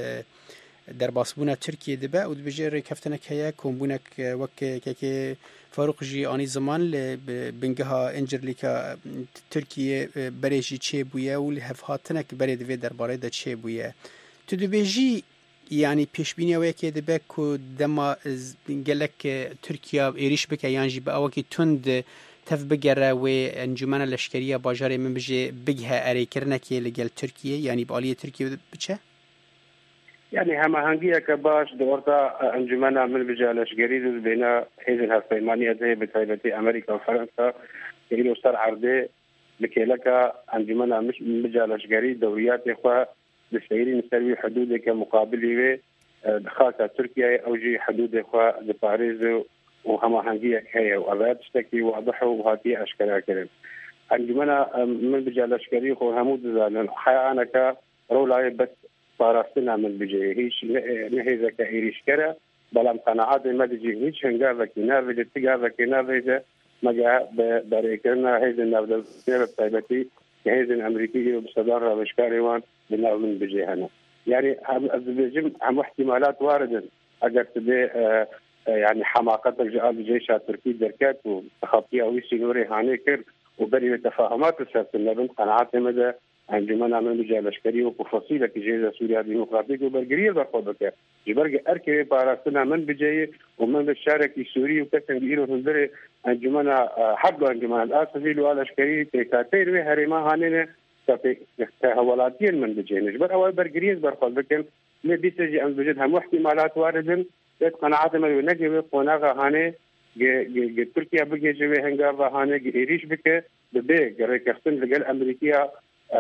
Speaker 8: در باسبونا ترکیه دبه و دبجه کفتنه که کمبونک وک که فاروق جی آنی زمان ل بنگها انجرلیکا ترکیه بریجی چه بویه و لهفاتنه که برید وی درباره ده چه بویه تو دبجی يعني پیشبینی و که دبه کو دما گلک ترکیه ایریش بکه یانجی به اوکی تند تف بگره و انجمن لشکریه باجار من بجه بگه اری کرنه که لگل ترکیه یعنی بالی ترکیه بچه
Speaker 19: يعني هماهنگیه که باش دورتا انجمنا من بجالش جريد بين حزب الفيمانية زي بتايبتي أمريكا وفرنسا يقولوا صار عرضه لكيلك انجمنا مش من بجالش جريد دوريات إخوة لسيرين سوي حدود كمقابل خاصة تركيا أو جي حدود إخوة لباريس وهماهنگية هي وأبعد تشتكي واضحة وهاتي أشكالها كلام انجمنا من بجالش جريد وهمود زالن حيانا كرولاي بس فارستنا من بجي هيش نهيزة كإيريش كرا بلام قناعات ما بيجي هيش هنجا وكينا بيجي تجا وكينا بيجي مجا بريكرنا هيز النبض سير طيبتي هيز الأمريكي وبصدر وشكاريوان بنا من بجي هنا يعني هم بيجي هم احتمالات واردة أجر تبي يعني حماقة الجيش الجيش التركي دركات وتخطي أو يسينوري هانيكر وبري تفاهمات السبت النبض قناعات مدى انجمنا من بجال اشكري وفصيله كجيزه سوريا ديمقراطيه وبرجريه برقبك جبرج اركي باراسنا من بجي ومن الشارك السوري وكتن بيرو هندري انجمنا حق انجمنا الاسفل والاشكري تكاتير به هرما هانين تهولاتين من بجي جبر اول برجريه برقبك لدي تجي ان بجدها احتمالات وارد قناعات ما ينجي قناغه هاني تركيا بجي جوي هنگا هاني ايريش بك ببي غريكستن لجل امريكيه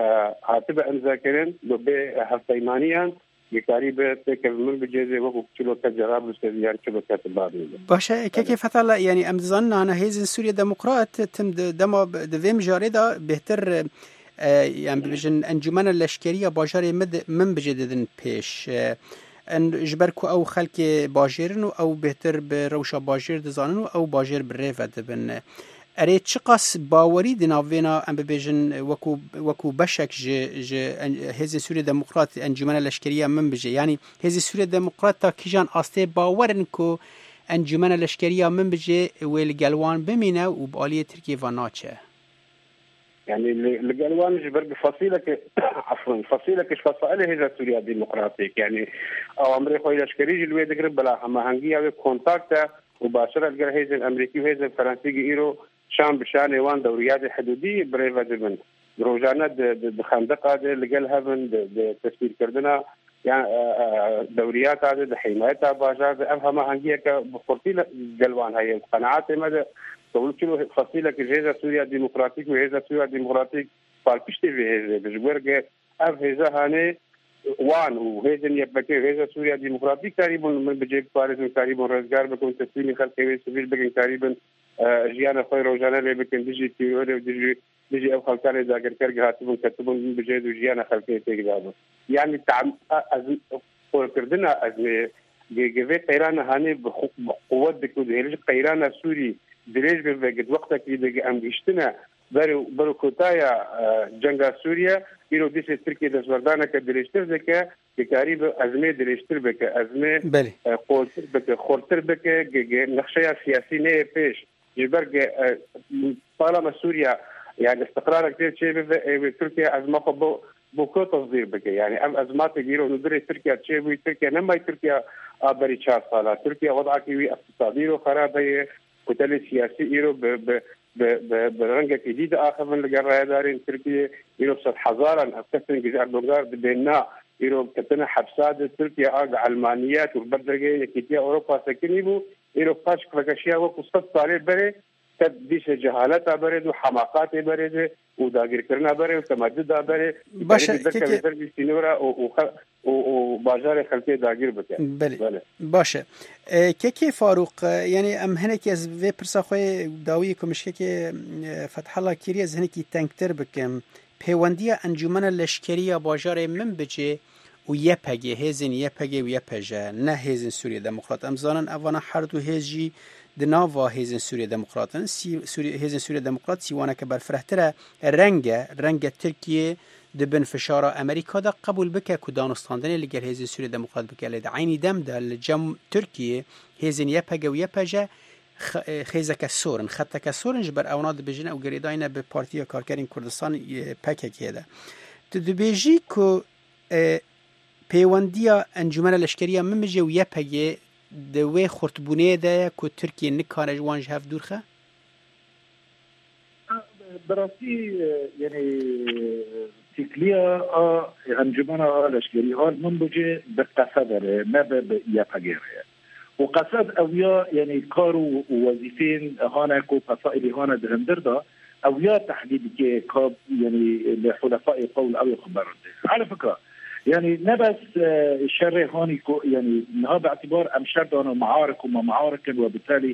Speaker 19: عاتبة أمزاكرين لبي هفتيمانيان يقارب تكل من بجيزة وقت كيلو كجراب لسيديان كيلو كاتبابي
Speaker 8: باشا كيف فتلا يعني أمزان أنا هيز سوريا ديمقراط تم دما دویم جاريدا بهتر يعني بجن أنجمن الاشكرية باجاري مد من بجددن پیش ان جبركو او خلق باجرن او بهتر بروشا باجر دزانن او باجر بالريفه دبن اريد شقص باوري دنافينا ام بيجن وكو وكو بشك ج ج هذه سوريا ديمقراط انجمن الاشكريه من بجي يعني هذه سوريا ديمقراط كيجان استي باورنكو انجمن الاشكريه من بجي والجلوان بمينا وباليه تركيا فاناتشه
Speaker 19: يعني الجلوان جبر فصيلة عفوا فصيلة كش فصائل هذا سوريا ديمقراطيك يعني او امريكا خويا اشكري جلوي دغرب بلا هما هنجيه كونتاكت مباشرة الجر هذا الامريكي وهذا الفرنسي ايرو شام بشان ايوان دوريات حدوديه بريفا دبن روجانا د خندق هذا اللي قال هبن تسوير كردنا يعني دوريات هذا د حمايه باجار افهم هنجيه كفصيله جلوان هي قناعات ماذا تقول له فصيله كجيزه سوريا ديمقراطيك وهذا سوريا ديمقراطيك فالكشتي في بجبرجه اف هذا هاني وان وهذا يبقى هذا سوريا ديمقراطيك تقريبا من بجيب فارس تقريبا رزقار بكون تسويني خلق سبيل بكن تقريبا جيانا خير وجانا اللي بكن بيجي تيوري وبيجي بيجي اب خلقان اذا كركر هاتبون كتبون بجيد وجيانا خلقيه تيجابه يعني تعم از كردنا از جيفي قيران هاني بقوه دكود هيرج قيران سوري دريج بفقد وقتك إذا أم جشتنا برو برو كوتايا جنگا سوريا يرو ديس تركيا دزوردانا كدريشتر ذكا بقريب أزمة دريشتر بك أزمة قولتر بك خورتر بك نقشة سياسية بيش يبرج طالما سوريا يعني استقرار كثير شيء بتركيا أزمة بو بوكو تصدير بك يعني أم أزمات يجيرو ندري تركيا شيء بي تركيا نما تركيا أبري شاف صالة تركيا وضعك يوي اقتصادي وخرابية كتل سياسي إيرو ب ب ب برنجة جديدة آخر من الجراية دارين تركيا إيرو بصد حزارا أكثر جزء بلغار بدينا إيرو كتنا حبسات تركيا آج علمانيات وبدرجة كتير أوروبا سكنيبو إيرو قاش كفكشيا وقصة طارئ بري تديش جهالات بريد وحماقات بريد وداغير كرنا بريد وتمدد بريد
Speaker 8: باشا
Speaker 19: كيف سينورا وباجار خلقي داغير بك
Speaker 8: بله باشا كيكي فاروق يعني ام هنك از في برسا خوي داوي كمشكي فتح الله كيريز هنك تنكتر بكم بيونديا انجمن الاشكريه باجار من بجي ويبهجي هزين يبهجي ويبهجا نه هزين سوريا ديمقراط امزانا اوانا حردو هجي دناوا هزين سوريا ديمقراطن سوريا هزين سوريا ديمقراط سيوانا كبر فرحتره رنگه رنگ تركيا دبن فشار امريكا دا قبول بك كودانستاندن اللي قال هزين سوريا ديمقراط بك لد عيني دم ده الجم تركيا هزين يبهجا ويبهجا خيزك السورن خطك السورن جبر اوناد بجن او غريداينا ببارتيا كاركرين كردستان باكا كده تدبيجي كو پیوندیا انجمن الاشکریه ممجه و یپگه دوی خورتبونه ده که ترکیه نکاره جوانج هف دورخه؟
Speaker 20: براسي يعني سیکلیا انجمن لشکری آل من بجه به قصد داره نه به یپگیره و قصد اویا یعنی کار و وظیفین هانه کو فصائل هانه دهندر دا اویا تحديد كي كاب يعني لحلفاء قول او خبر على فكره يعني نبس الشر هوني يعني انها باعتبار ام شردان معارك وما معارك وبالتالي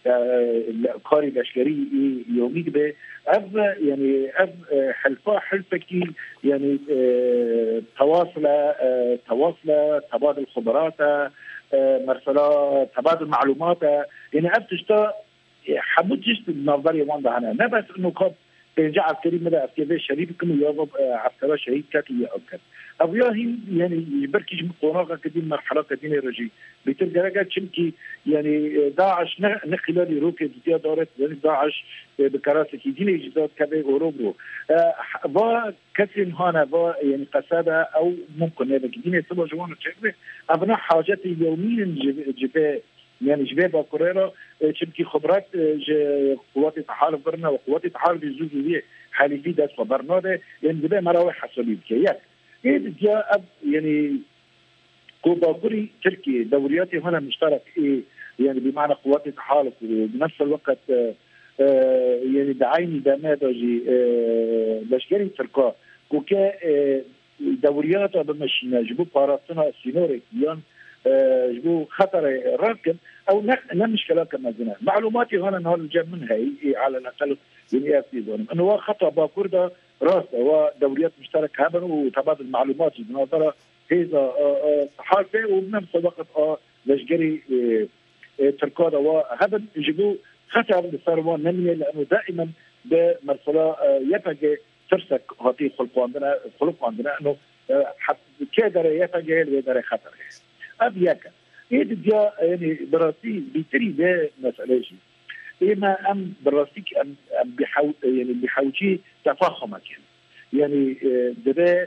Speaker 20: قاري الاشكري يومي به اب يعني اب حلفاء حلفكي يعني تواصل تواصل تبادل خبرات مرسلات تبادل معلومات يعني اب تشتا حمود جست النظريه وانده انا نبس انه كاب بينجا عسكري مدى عسكري شريف كم يوضب عسكري شهيد كاتي أوكر أبويا هي يعني يبركي جم قناقة كدين مرحلة كدين الرجي بترجع شمكي يعني داعش نخلال روكي ديا دارت يعني داعش بكراسة كدين إجداد كذا أوروبرو با كثير هنا با يعني قصادة أو ممكن هذا كدين يسبب جوانه شكله أبناء حاجاتي يوميا جبه يعني جبهة كوريرا شبكي خبرات قوات التحالف برنا وقوات التحالف الزوجية حالفي داس خبرنا ده يعني جبهة مراوح حسابي بكيات إيه جاء يعني كوباكوري تركي دورياتي هنا مشترك إيه يعني بمعنى قوات التحالف وبنفس الوقت آه يعني دعيني دمادجي آه لشكري تركا كوكا آه دورياته بمشينا جبو باراتنا سينوري يعني جبو خطر راكب او لا مشكله كما قلنا معلوماتي هنا نهار الجاب منها على الاقل يعني في انه خطا باكوردا راس ودوريات مشتركه هبن وتبادل معلومات بنظره هذا صحافه وبنفس الوقت اه لشجري تركادا وهبن يجيبوا خطر بالثروه نميه لانه دائما بمرسله يفقى ترسك هاتي خلق عندنا خلق عندنا انه كادر يفقى ويدر خطر أبيك إيه ديا يعني براسي بيتري ده مسألة شيء إما أم براسيك أم بحاول يعني بحاولشي تفاهمك يعني ده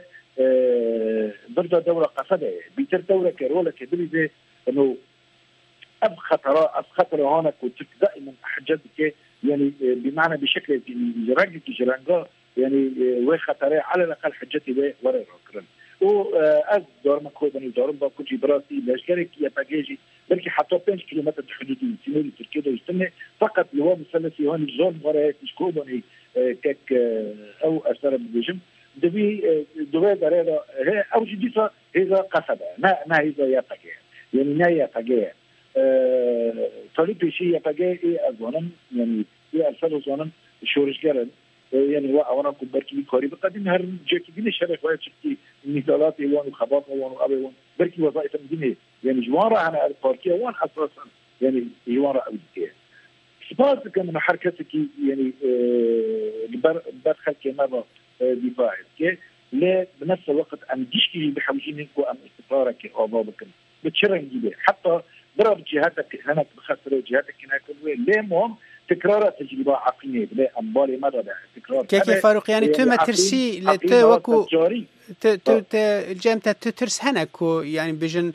Speaker 20: برضه دولة قصدة بيتر دولة كرولة كبيرة ده إنه أب خطرة أب خطرة هنا كنت دائما حجت كي يعني بمعنى بشكل جرانج جرانجا يعني وخطرة على الأقل حجتي ده ورا ركرن و از دور مكو بني دور باكو جبراتي لاشكرك يا باجي بلكي حتى خمسة كيلومتر حدودي سينوري تركيا ده يستنى فقط اللي هو مثلثي هون الزون ورا تشكوبني كك او اثر بيجم دبي دبي داريدا هي او جديسا هذا قصبه ما ما هذا يا باجي يعني ما يا باجي طالب شيء يا باجي اظن يعني يا ارسل زونن شورش جرن يعني وانا كبركي كوري بقدم هر جاكي دين الشرف وايد شفتي النضالات وان وخباط وان ابي وان بركي وظائف المدينه يعني جواره انا الباركيه وان اساسا يعني جواره ابديه سباز كان حركتك يعني بر بدخل كما دفاعي كي لا بنفس الوقت ام ديشكي بحوجين انكو ام استقرارك او بابك بتشرن جيبه حتى ضرب جهاتك هنا بخسر جهاتك هناك ليه مهم تكرار تجربة عقلية بلا أمبالي ماذا ده تكرار
Speaker 8: كيف فاروق يعني تو ما ترسي لتوكو ت ت ت الجام تترس هناكو يعني بجن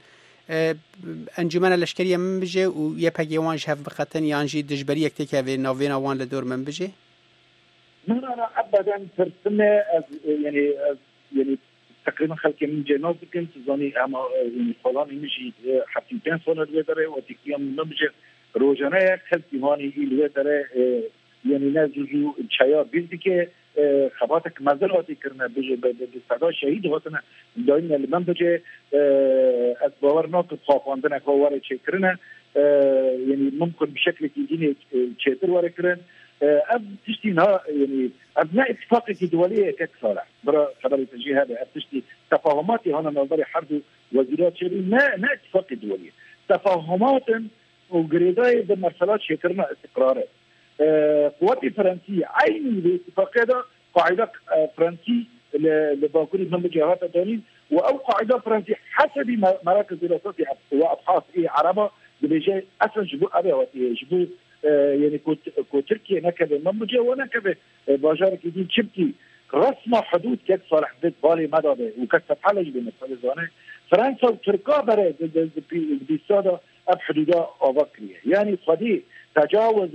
Speaker 8: انجمن الاشكاليه من بجي ويبقى وانش هاف بقتن يانجي دجبريه كتيكا نوفينا وان لدور من بجي
Speaker 20: لا لا لا ابدا ترسمنا يعني يعني تقريبا خلك من جنوب كنت زوني اما يعني فلان يمشي حتى كان صار الوتر وتكيام من بجي روزانه خلقی هانی ایلوه داره یعنی نه جزو چایا بیلدی که خباتک مزلاتی کرنه بجه به صدا شهید هاتنه داین لمن بجه از باور ناکت خواهاندنه که واره چه کرنه یعنی ممکن بشکل که دینه چهتر واره کرن اب تشتي ها يعني ابناء اتفاقيه دوليه كصالح برا خبر تجي هذا تشتي تفاهمات هنا نظري حرب وزيرات شرعي ما ما اتفاقيه دوليه تفاهمات وجريداي بمرسلات شكرنا استقراره قوات فرنسية عيني الاتفاقية ده قاعدة فرنسي لباكوري من جهات الدولين أو قاعدة فرنسي حسب مراكز دراسات وأبحاث إيه عربة بيجي أصلا جبوا أبي جبوا يعني كو تركيا نكبة منبجة ونكبة باجار كدين شبكي رسم حدود كيك صالح بيت بالي مدى وكسب حلج بمثال زانه فرنسا وتركيا برا بيصادا اب حدودها أوبكرية يعني صديق تجاوز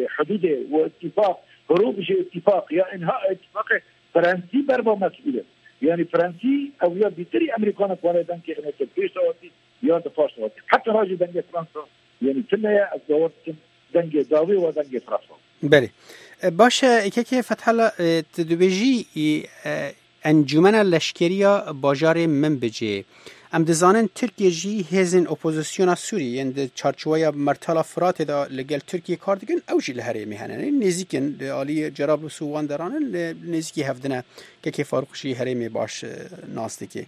Speaker 20: حدوده واتفاق هروب اتفاق يا انهاء اتفاق فرنسي بربا مسؤولة يعني فرنسي او يا بيتري امريكان كوانا دنكي خنت في صوتي يا دفاع صوتي حتى راجي دنكي فرنسا يعني تنيا الدور دنكي داوي ودنكي فرنسا.
Speaker 8: بله باشه که فتح الله تدویجی انجمن لشکریا باجار من بجه ام دزانن ترکیه جی هزن اپوزیسیون سوری یند چارچوبای مرتلا فرات دا لگل ترکیه کار دگن او جی لهره میهنن نزیکن عالی جراب سووان درانن نزیکی هفدنه که که فاروقشی هرمی باش ناستکی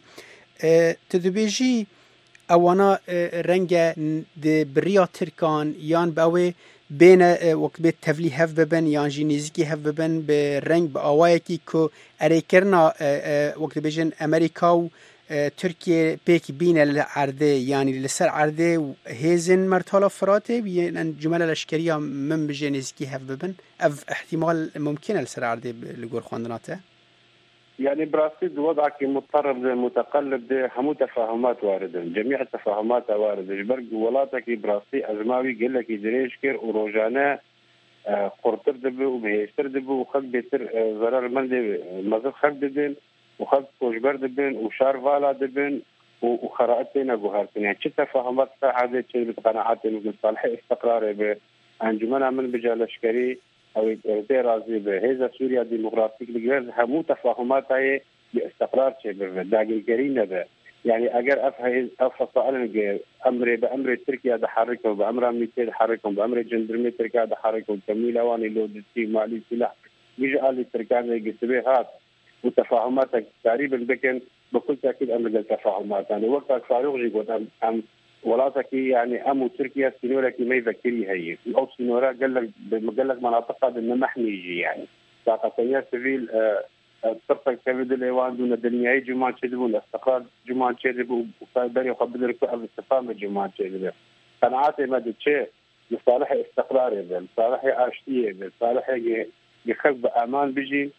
Speaker 8: تدویجی اوانا رنگ د بریا ترکان یان باوی بین وقت به تفلی هف ببن یان جی نزیکی هف ببن به رنگ به آوایی که اری کرنا وقت بجن امریکا و ترکیه پیک بین العرضه یعنی لسر عرضه هزن مرتالا فراته بیان جمله لشکری من بجن نزیکی هف ببن اف احتمال ممکنه لسر عرضه لگور خواندناته
Speaker 19: يعني براسيد وضعك مضطرب متقلب ده همو تفاهمات واردة جميع التفاهمات واردة جبرق ولاتك براسي أزماوي قل لك يدريش كير وروجانا قرطر دبه وبهيشتر دبه وخد بيتر ضرر من ده مزل خد دبن وخد كوشبر دبن وشار فالا دبن وخرائتين أقوهارتين يعني چه تفاهمات هذه چه بتقناعاتين وقل صالح استقرار به أنجمنا من بجالشكري او اعتراضي به سوريا ديمقراطيك لغير همو تفاهمات هي باستقرار شيء داغيرين به يعني اگر اف اف فعلا امر بامر تركيا تحركهم بامر امريكا تحركهم بامر جندرمي تركيا تحركهم كميل اواني لوجستي مالي سلاح يجي على تركيا يجتبيهات وتفاهمات تقريبا بكن بكل تاكيد امر التفاهمات يعني وقت فاروق يقول ام ولاتك يعني امو تركيا سينورا كي ما يذكري هي او سينورا قال لك قال لك مناطق انه محمي يعني طاقه سيفيل ترتق كبد الايوان دون الدنيا جماعه تشدون استقرار جماعه تشدوا وقادر يقبل لك الاستقامه جماعه تشدوا قناعاتي ما دتشي لصالح استقرار لصالح عاشيه لصالح يخف امان بيجي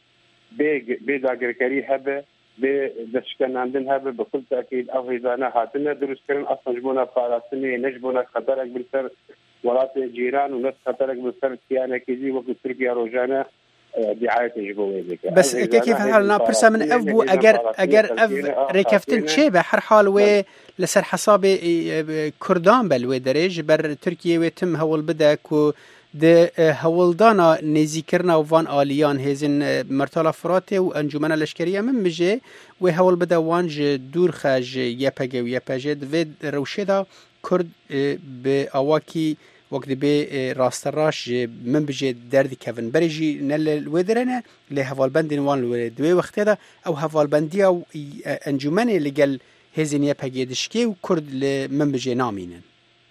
Speaker 19: بيداغر كري هبه بدشكن عندنا هذا بكل تأكيد أو إذا نهاتنا درس كرن أصلا جبونا فاراتني نجبونا خطرك بالسر ولات جيران وناس خطرك بالسر كيانا كيزي وقت تركيا روجانا دعاية جبوه ذيك
Speaker 8: بس كيف حالنا برسا من أفبو أجر أجر أف ركفتن شيء بحر حال و لسر حساب كردان بل ودرج بر تركيا وتم هول بدك و ده هولدانا نزیکرنا و وان آلیان هزین مرتالا فراته و انجمن لشکریه من بجه و هول بده وانج دور خج یپگه و یپجه دوید روشه دا کرد به آواکی وقت به راست راش من بجه دردی کفن بریجی نل ودرنه لی هوالبندین وان لوره دوی وقت دا او هوالبندی او انجمن لگل هزین یپگه دشکی و کرد من بجه نامینن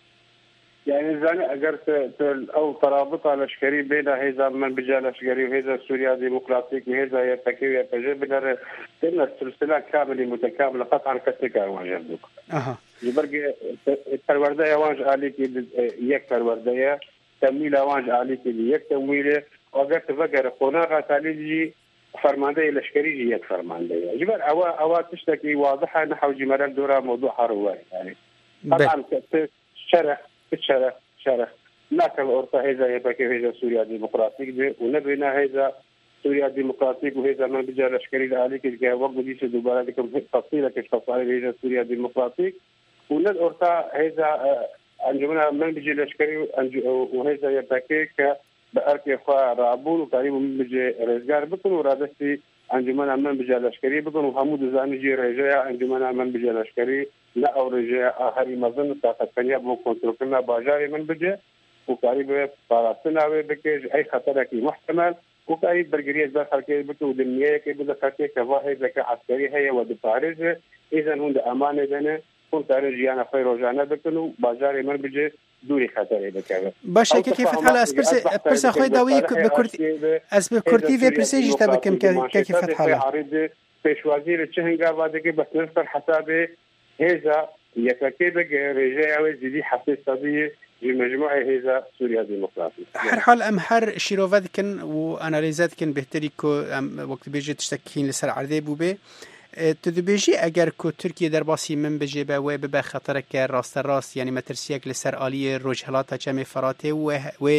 Speaker 19: يعني زاني أجرت أو ترابط لشكري بين هذا من بجال لشكري وهذا سوريا ديمقراطيك وهذا يتكي ويتجيب بنا تنا السلسلة كاملة متكاملة قطعا كتكا واجبك. أها. يبرق الوردية واج عليك يك الوردية تمويل واج عليك يك تمويله وأجرت فجر قناعة تالي فرماندة لشكري جي يك فرماندة. جبر أوا أوا تشتكي واضحة نحو جمال دورة موضوع حروي يعني. طبعا شرح شرح شرح لكن أورتا هذا يبقى هذا سوريا ديمقراطيك ده ونبينا هذا سوريا ديمقراطيك وهذا من بجال لشكري العالي كده وقت ديش دوباره لكم تفصيلة كشفصيل هذا سوريا ديمقراطيك ونل أورتا هذا أنجمنا من بجال لشكري وهذا يبقى ك بأركي خا رابول وقريب من بجال رزقار بكون ورادستي أنجمنا من بجال لشكري بكون وحمود زاني جي رجاء أنجمنا من بجال لشكري لا أو رجاء هاري مظن طاقة ثانية بو كنترول كنا باجاري من بجة وقريب فارسنا وبكيج أي خطر كي محتمل وقريب برجرية داخل كي بتو دنيا كي بدخل كي كواهي ذكاء عسكري هي ودفارج إذا هند أمانة دنا كنت أرجع خير رجعنا بكنو باجاري من بجة دوري خطر بكذا.
Speaker 8: باش كيف فتح على أسبرس أسبرس أخوي داوي بكرتي أسبر كرتي في برسيج تبكم كيف فتح على.
Speaker 19: پیش وزیر چهنگا وادگی بس نفر حسابه هذا يتكيد رجاء وزيدي حساس طبيعي لمجموعة هذا سوريا ديمقراطية.
Speaker 8: هر حال أم هر شيروفات كن وأناليزات كن بهتري كو وقت بيجي تشتكين لسر عرضي بوبه تدبيجي أجر كو تركيا در باسی من بجي با ببا خطرك راست راست يعني مترسيك لسر آلية رجحلاتها جمع فراته و و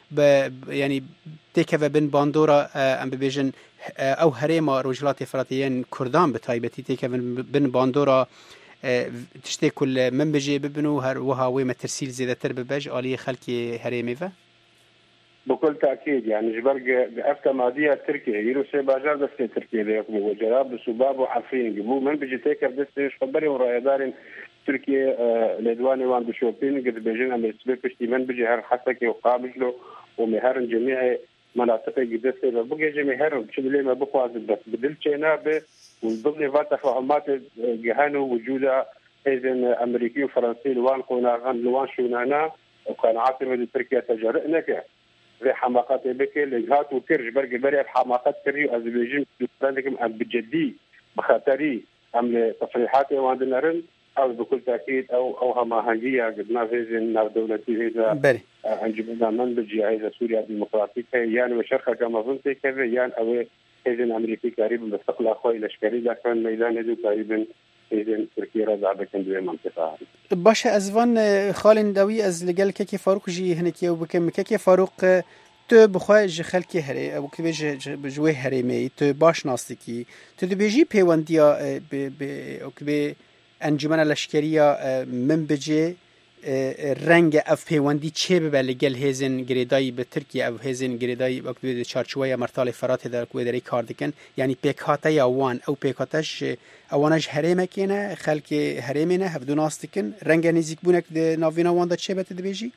Speaker 8: يعني تكفى بن باندورا ام ببيجن او هريما رجلات فراتيين كردان بتايبتي تكفى بن باندورا تشتي كل من بجي ببنو هر وهاوي ما ترسيل زيادة ترببج آلية خلقي هريمي فا
Speaker 19: بكل تأكيد يعني جبرق أفتى مادية تركيا يروسي باجار دستي تركيا ليكم وجراب بسباب وحرفين جبو من بيجي تيكر دستي خبري ورأي دارين تركيا لدواني وان بشوبين قد بيجين أم السبب بشتي من بيجي هر حسكي وقابل له ومهارن جميع مناطق قدستي بقى جميع هرم شو اللي ما بقوا بس بدل شينابه وضمن فات فعمات جهانو وجودا إذن أمريكي وفرنسي لوان قناغان لوان شونانا وكان عاصمة تركيا تجرئنا كه في حماقات بك لجهات وكرج برق بري الحماقات كريو أزبيجين لكم أم بجدي بخطري أم تصريحات وعندنا رن أو بكل تأكيد أو أو هماهنجية قدنا في إذن نار دولتي إذا أنجبنا من بجي إذا سوريا ديمقراطية يعني وشرخة كما ظنتي كذا يعني أو إذن أمريكي قريبا باستقلال خوي لشكري لكن ميدان دو قريبا إذن تركيا رضع بكن دوي منطقة
Speaker 8: باشا أزفان خالن داوي أز لقال كيكي فاروق جي هنكي وبكم كيكي فاروق تو بخواه جي خلقي هري أو كتبه جوي هريمي تو باش ناستكي تو دو بيجي بيوانديا أو كتبه انجمن لشکریه من بجه رنگ اف پیوندی چه به لگل هزن گریدای به ترکیه او هزن گریدای وقتی چارچوبه مرتال فرات در کوی دری کار دکن یعنی پیکاته یا وان او پیکاتش اوانش هرمه کنه خلک هرمینه هفدون آستکن رنگ نزیک بونک ناوینا وان دا چه بته دبیجی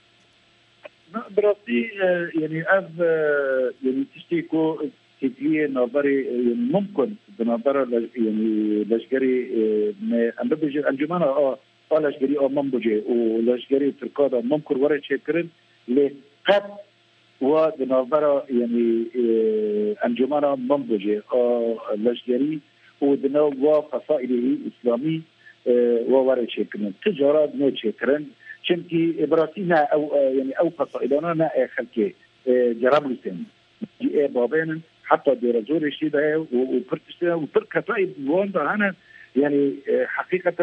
Speaker 20: براستی یعنی اف یعنی تشتی کو تکلیه نظری ممکن بنظر يعني لشكري ام بيجي انجمانا اه اه لشكري اه منبجي ولشكري تركادا ممكن ورا شكرن لقد وبنظر يعني انجمانا منبجي اه لشكري ودنا وفصائله اسلامي وورا شكرن تجارات نو شكرن شمكي براسينا او يعني او فصائلنا نا خلكي جرام لسن جي بابين حتى درجور الشيء ده وبرتشته وبركة طيب وانده هنا يعني حقيقة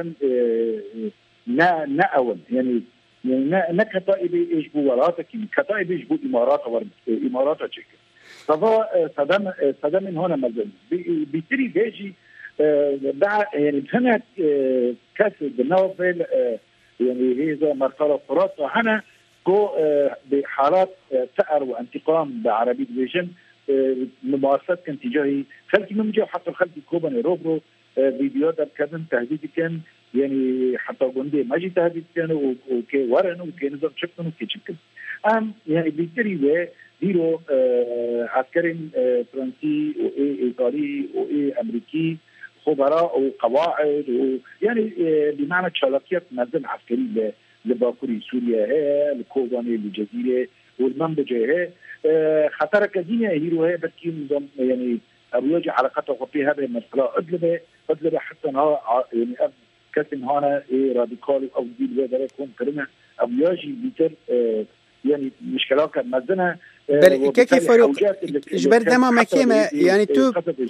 Speaker 20: نا نا أول يعني نا نا كطائب إيش بو وراتك كطائب إيش بو إمارات ورد إمارات أشيك فهو صدام صدام من هنا مازال بيتري بيجي بعد يعني هنا كاس بالنوبل يعني هذا مرتبط فرصة هنا كو بحالات ثأر وانتقام بعربي فيجن ممارسات كان تجاهي خلتي من جاء حتى خلتي كوبا روبرو فيديوهات كذا تهديد كان يعني حتى قندي ما جي تهديد كان وكي ورن وكي نظر شكل وكي شكل ام يعني بيتري و ديرو عسكري فرنسي واي ايطالي واي امريكي خبراء وقواعد يعني بمعنى شبكيات مازال عسكري لباكوري سوريا هي لكوباني للجزيره والمنبجه هي خطر كدينيا هيرو هي بكي نظام يعني أبيجي علاقته في هذه المسألة أدلبه أدلبه حتى ها يعني أب كسن هنا إيه راديكال أو ديل وده يكون كلمة أبيجي بيتر يعني مشكلة كان مزنا
Speaker 8: بل كيف فاروق جبر دما مكيمة يعني تو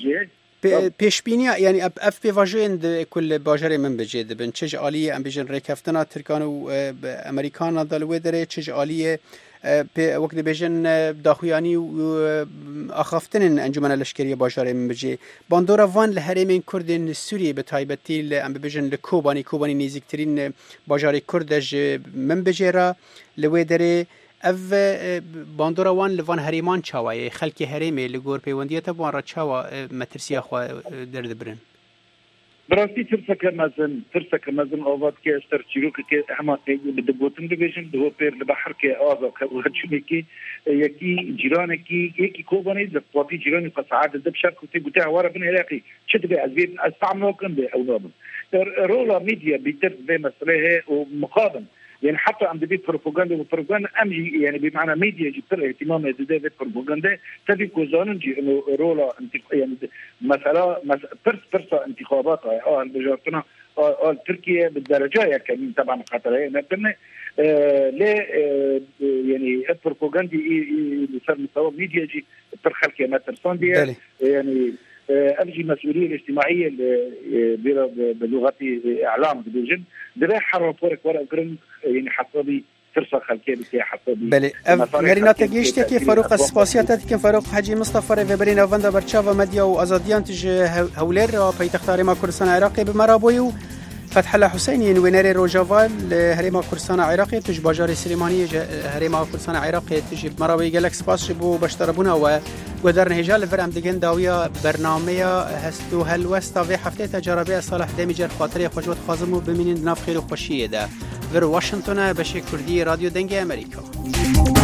Speaker 8: پیشبینی یعنی اف پیواژن کل باجر من بجید بن چه عالیه ام بجن رکفتنا ترکان و امریکان دالو دره چه عالیه به وقت بجن داخویانی و اخافتن انجمن لشکری باجر من بجی باندورا وان لهرمین کردن سوریه به تایبتی ام بجن لکوبانی کوبانی نزدیکترین باجر کردج من بجرا لو دره اف باندورا وان لوان هریمان چاوای خلکی هریمه لگور پیوندیت وان را چاوا مترسیا خو درد برن
Speaker 20: براستی ترسک مزن ترسک مزن اوقات که استر چیروک که احمد بدبوتن دیویژن دو پیر لبحر که آزا که وحشمی که یکی جیران کی یکی کوبانی زفاتی جیرانی قصعد دب شرق تی گوته ورا بن عراقي شد به ازبيب استعملوا كن به او نظام رولا ميديا بيتر به مساله ومقادم يعني حتى عند بيت بروباغندا وبروباغندا امجي يعني بمعنى ميديا جبت اهتمام هذا بروباغندا تبي كوزان جي انه رولا يعني مساله برس برس انتخابات اه البجارتنا اه تركيا بالدرجه كمان طبعا خاطر هي نتن لا يعني البروباغندا صار مستوى ميديا جي ترخل كما ترسون دي يعني أبجي مسؤولية الاجتماعية بلغة إعلام بجد درا حرفورك ورا قرن يعني حسابي فرصه خلقيه بتاع حتى
Speaker 8: بله مرينا تجيشتي كيف فاروق السباسيات كيف فاروق حاجي مصطفى ريفبرينا فاندا برشافا مديا وازاديان تج هولير بيتختاري ما كردستان العراقي بمرابوي فتح الله حسيني ويناري روجافال هريما كردستان العراقي تج باجاري سليماني هريما كردستان العراقي تج مرابوي جالك سباس بو بشتربونا و ودرن هجال فرام ديجن داويا برنامج هستو هالوستا في حفلة تجاربية صالح دميجر خاطري خوشوت خازمو بمنين ناف خير وخوشية ده في واشنطن بشي كردي راديو دنگي أمريكا.